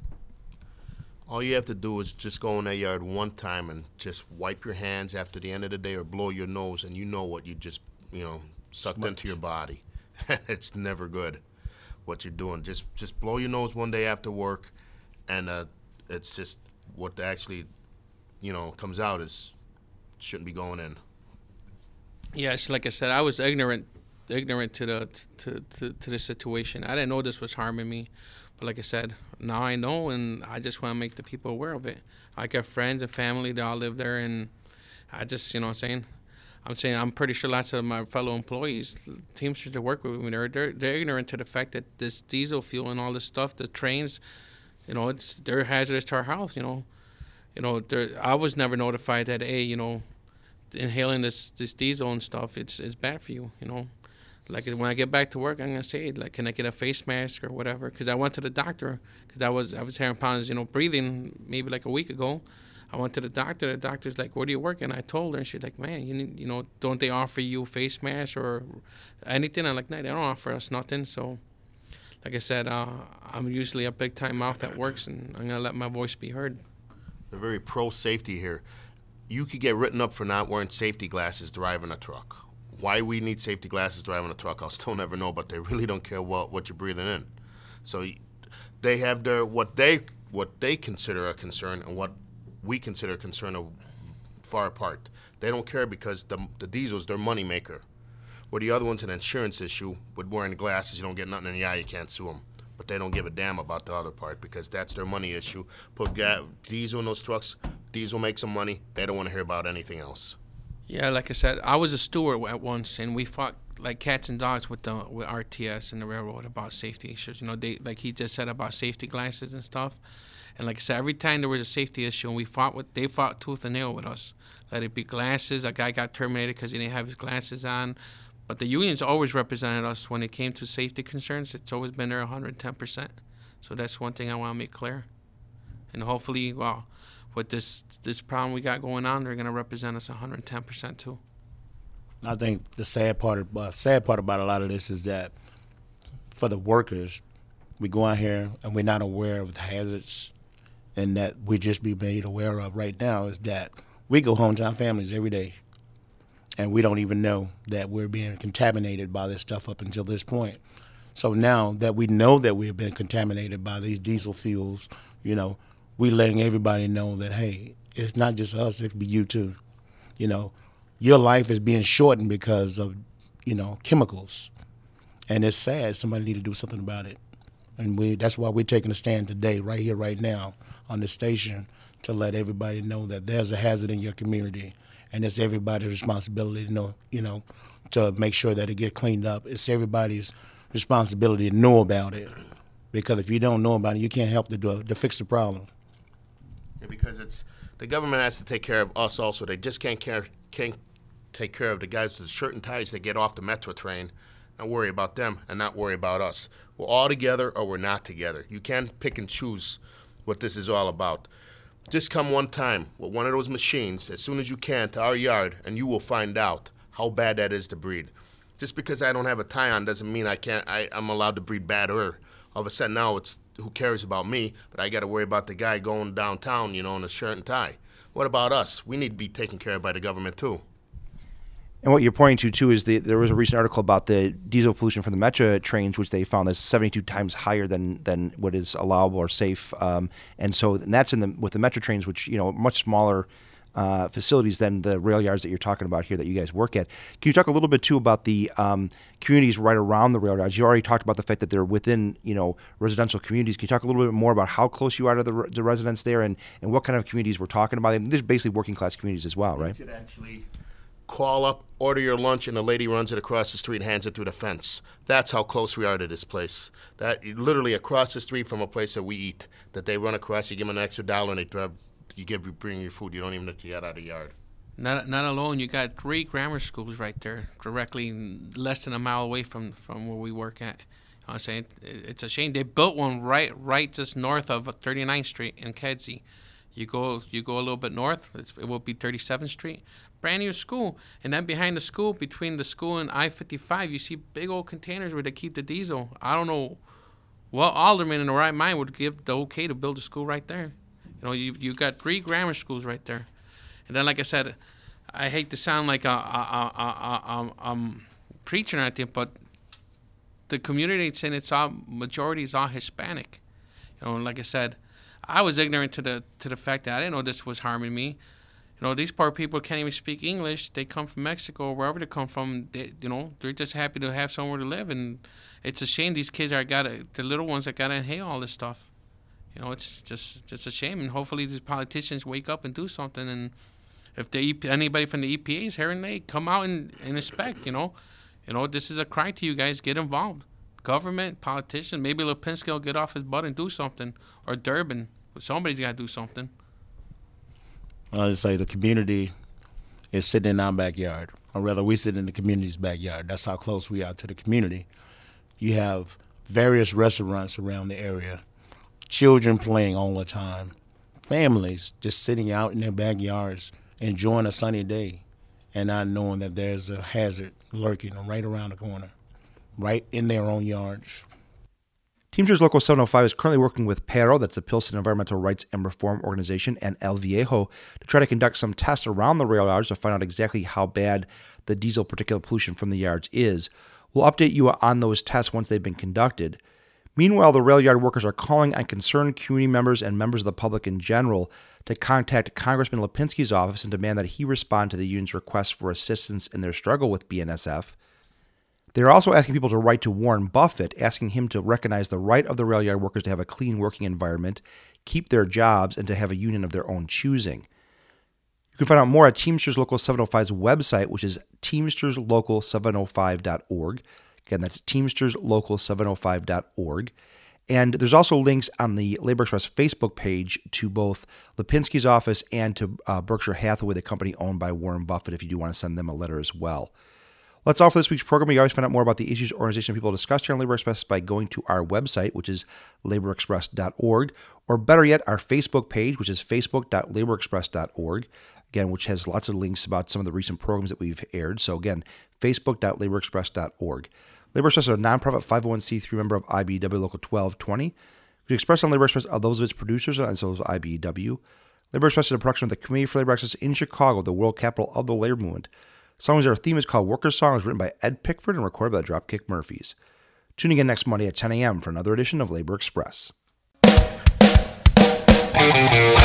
S10: All you have to do is just go in that yard one time and just wipe your hands after the end of the day or blow your nose, and you know what you just, sucked into your body. It's never good what you're doing. Just blow your nose one day after work, and it's just what actually, comes out is shouldn't be going in.
S11: Yes, like I said, I was ignorant to the situation. I didn't know this was harming me. But like I said, now I know, and I just want to make the people aware of it. I got friends and family that all live there, and I just, I'm saying I'm pretty sure lots of my fellow employees, Teamsters that work with me, they're ignorant to the fact that this diesel fuel and all this stuff, the trains, they're hazardous to our health. I was never notified that inhaling this diesel and stuff, it's bad for you. Like when I get back to work, I'm gonna say, like, can I get a face mask or whatever? Because I went to the doctor because I was having problems, breathing maybe like a week ago. I went to the doctor. The doctor's like, "Where do you work?" And I told her, and she's like, "Man, you need, don't they offer you face masks or anything?" I'm like, "No, they don't offer us nothing." So, like I said, I'm usually a big time mouth that works, and I'm gonna let my voice be heard.
S10: They're very pro-safety here. You could get written up for not wearing safety glasses driving a truck. Why we need safety glasses driving a truck, I'll still never know, but they really don't care what you're breathing in. So they have what they consider a concern and what we consider a concern are far apart. They don't care because the diesel's their money maker. Where the other one's an insurance issue, with wearing glasses, you don't get nothing in the eye, you can't sue them. But they don't give a damn about the other part because that's their money issue. Put diesel in those trucks, diesel makes some money, they don't want to hear about anything else.
S11: Yeah, like I said, I was a steward at once, and we fought like cats and dogs with RTS and the railroad about safety issues. They, like he just said, about safety glasses and stuff. And like I said, every time there was a safety issue, and they fought tooth and nail with us. Let it be glasses. A guy got terminated because he didn't have his glasses on. But the unions always represented us when it came to safety concerns. It's always been there 110%. So that's one thing I want to make clear. And hopefully, with this problem we got going on, they're going to represent us 110% too.
S9: I think the sad part about a lot of this is that for the workers, we go out here and we're not aware of the hazards, and that we just be made aware of right now is that we go home to our families every day, and we don't even know that we're being contaminated by this stuff up until this point. So now that we know that we've been contaminated by these diesel fuels, we letting everybody know that, hey, it's not just us, it could be you too. Your life is being shortened because of, chemicals. And it's sad. Somebody need to do something about it. And that's why we're taking a stand today, right here, right now, on this station, to let everybody know that there's a hazard in your community. And it's everybody's responsibility to know, to make sure that it gets cleaned up. It's everybody's responsibility to know about it. Because if you don't know about it, you can't help to fix the problem.
S10: Yeah, because the government has to take care of us also. They just can't take care of the guys with the shirt and ties that get off the metro train and worry about them and not worry about us. We're all together or we're not together. You can't pick and choose what this is all about. Just come one time with one of those machines as soon as you can to our yard, and you will find out how bad that is to breathe. Just because I don't have a tie on doesn't mean I'm allowed to breathe bad air. All of a sudden now it's who cares about me, but I got to worry about the guy going downtown, in a shirt and tie. What about us? We need to be taken care of by the government too.
S2: And what you're pointing to, too, is there was a recent article about the diesel pollution from the Metro trains, which they found that's 72 times higher than what is allowable or safe. And that's with the Metro trains, which, much smaller facilities than the rail yards that you're talking about here that you guys work at. Can you talk a little bit, too, about the communities right around the rail yards? You already talked about the fact that they're within, residential communities. Can you talk a little bit more about how close you are to the residents there and what kind of communities we're talking about? I mean, there's basically working-class communities as well, right?
S10: You could actually call up, order your lunch, and the lady runs it across the street and hands it through the fence. That's how close we are to this place. That literally across the street from a place that we eat, that they run across, you give them an extra $1 and you bring your food. You don't even have to get out of the yard.
S11: Not alone. You got 3 grammar schools right there, directly less than a mile away from where we work at. I'm saying it's a shame. They built one right just north of 39th Street in Kedzie. You go a little bit north, it will be 37th Street, brand new school. And then behind the school, between the school and I-55, you see big old containers where they keep the diesel. I don't know what alderman in the right mind would give the okay to build a school right there. You know, you got 3 grammar schools right there. And then, like I said, I hate to sound like I'm preaching or anything, but the community it's in, majority is all Hispanic. You know, like I said, I was ignorant to the fact that I didn't know this was harming me. You know, these poor people can't even speak English. They come from Mexico or wherever they come from. They're just happy to have somewhere to live, and it's a shame these kids the little ones that gotta inhale all this stuff. You know, it's just a shame, and hopefully these politicians wake up and do something. And if anybody from the EPA is hearing, they come out and inspect. You know, this is a cry to you guys. Get involved. Government, politicians, maybe Lipinski will get off his butt and do something, or Durbin. But somebody's got to do something.
S9: I just say the community is sitting in our backyard, or rather, we sit in the community's backyard. That's how close we are to the community. You have various restaurants around the area, children playing all the time, families just sitting out in their backyards enjoying a sunny day, and not knowing that there's a hazard lurking right around the corner, right in their own yards.
S2: Teamsters Local 705 is currently working with PERO, that's the Pilsen Environmental Rights and Reform Organization, and El Viejo to try to conduct some tests around the rail yards to find out exactly how bad the diesel particulate pollution from the yards is. We'll update you on those tests once they've been conducted. Meanwhile, the rail yard workers are calling on concerned community members and members of the public in general to contact Congressman Lipinski's office and demand that he respond to the union's request for assistance in their struggle with BNSF. They're also asking people to write to Warren Buffett, asking him to recognize the right of the rail yard workers to have a clean working environment, keep their jobs, and to have a union of their own choosing. You can find out more at Teamsters Local 705's website, which is teamsterslocal705.org. Again, that's teamsterslocal705.org. And there's also links on the Labor Express Facebook page to both Lipinski's office and to Berkshire Hathaway, the company owned by Warren Buffett, if you do want to send them a letter as well. That's all for this week's program. You can always find out more about the issues, organization, and people discussed here on Labor Express by going to our website, which is laborexpress.org, or better yet, our Facebook page, which is facebook.laborexpress.org, again, which has lots of links about some of the recent programs that we've aired. So again, facebook.laborexpress.org. Labor Express is a nonprofit 501c3 member of IBEW Local 1220. The expressed on Labor Express are those of its producers and so is IBEW. Labor Express is a production of the Committee for Labor Access in Chicago, the world capital of the labor movement. Songs, our theme is called Workers' Songs, written by Ed Pickford and recorded by the Dropkick Murphys. Tune in again next Monday at 10 a.m. for another edition of Labor Express.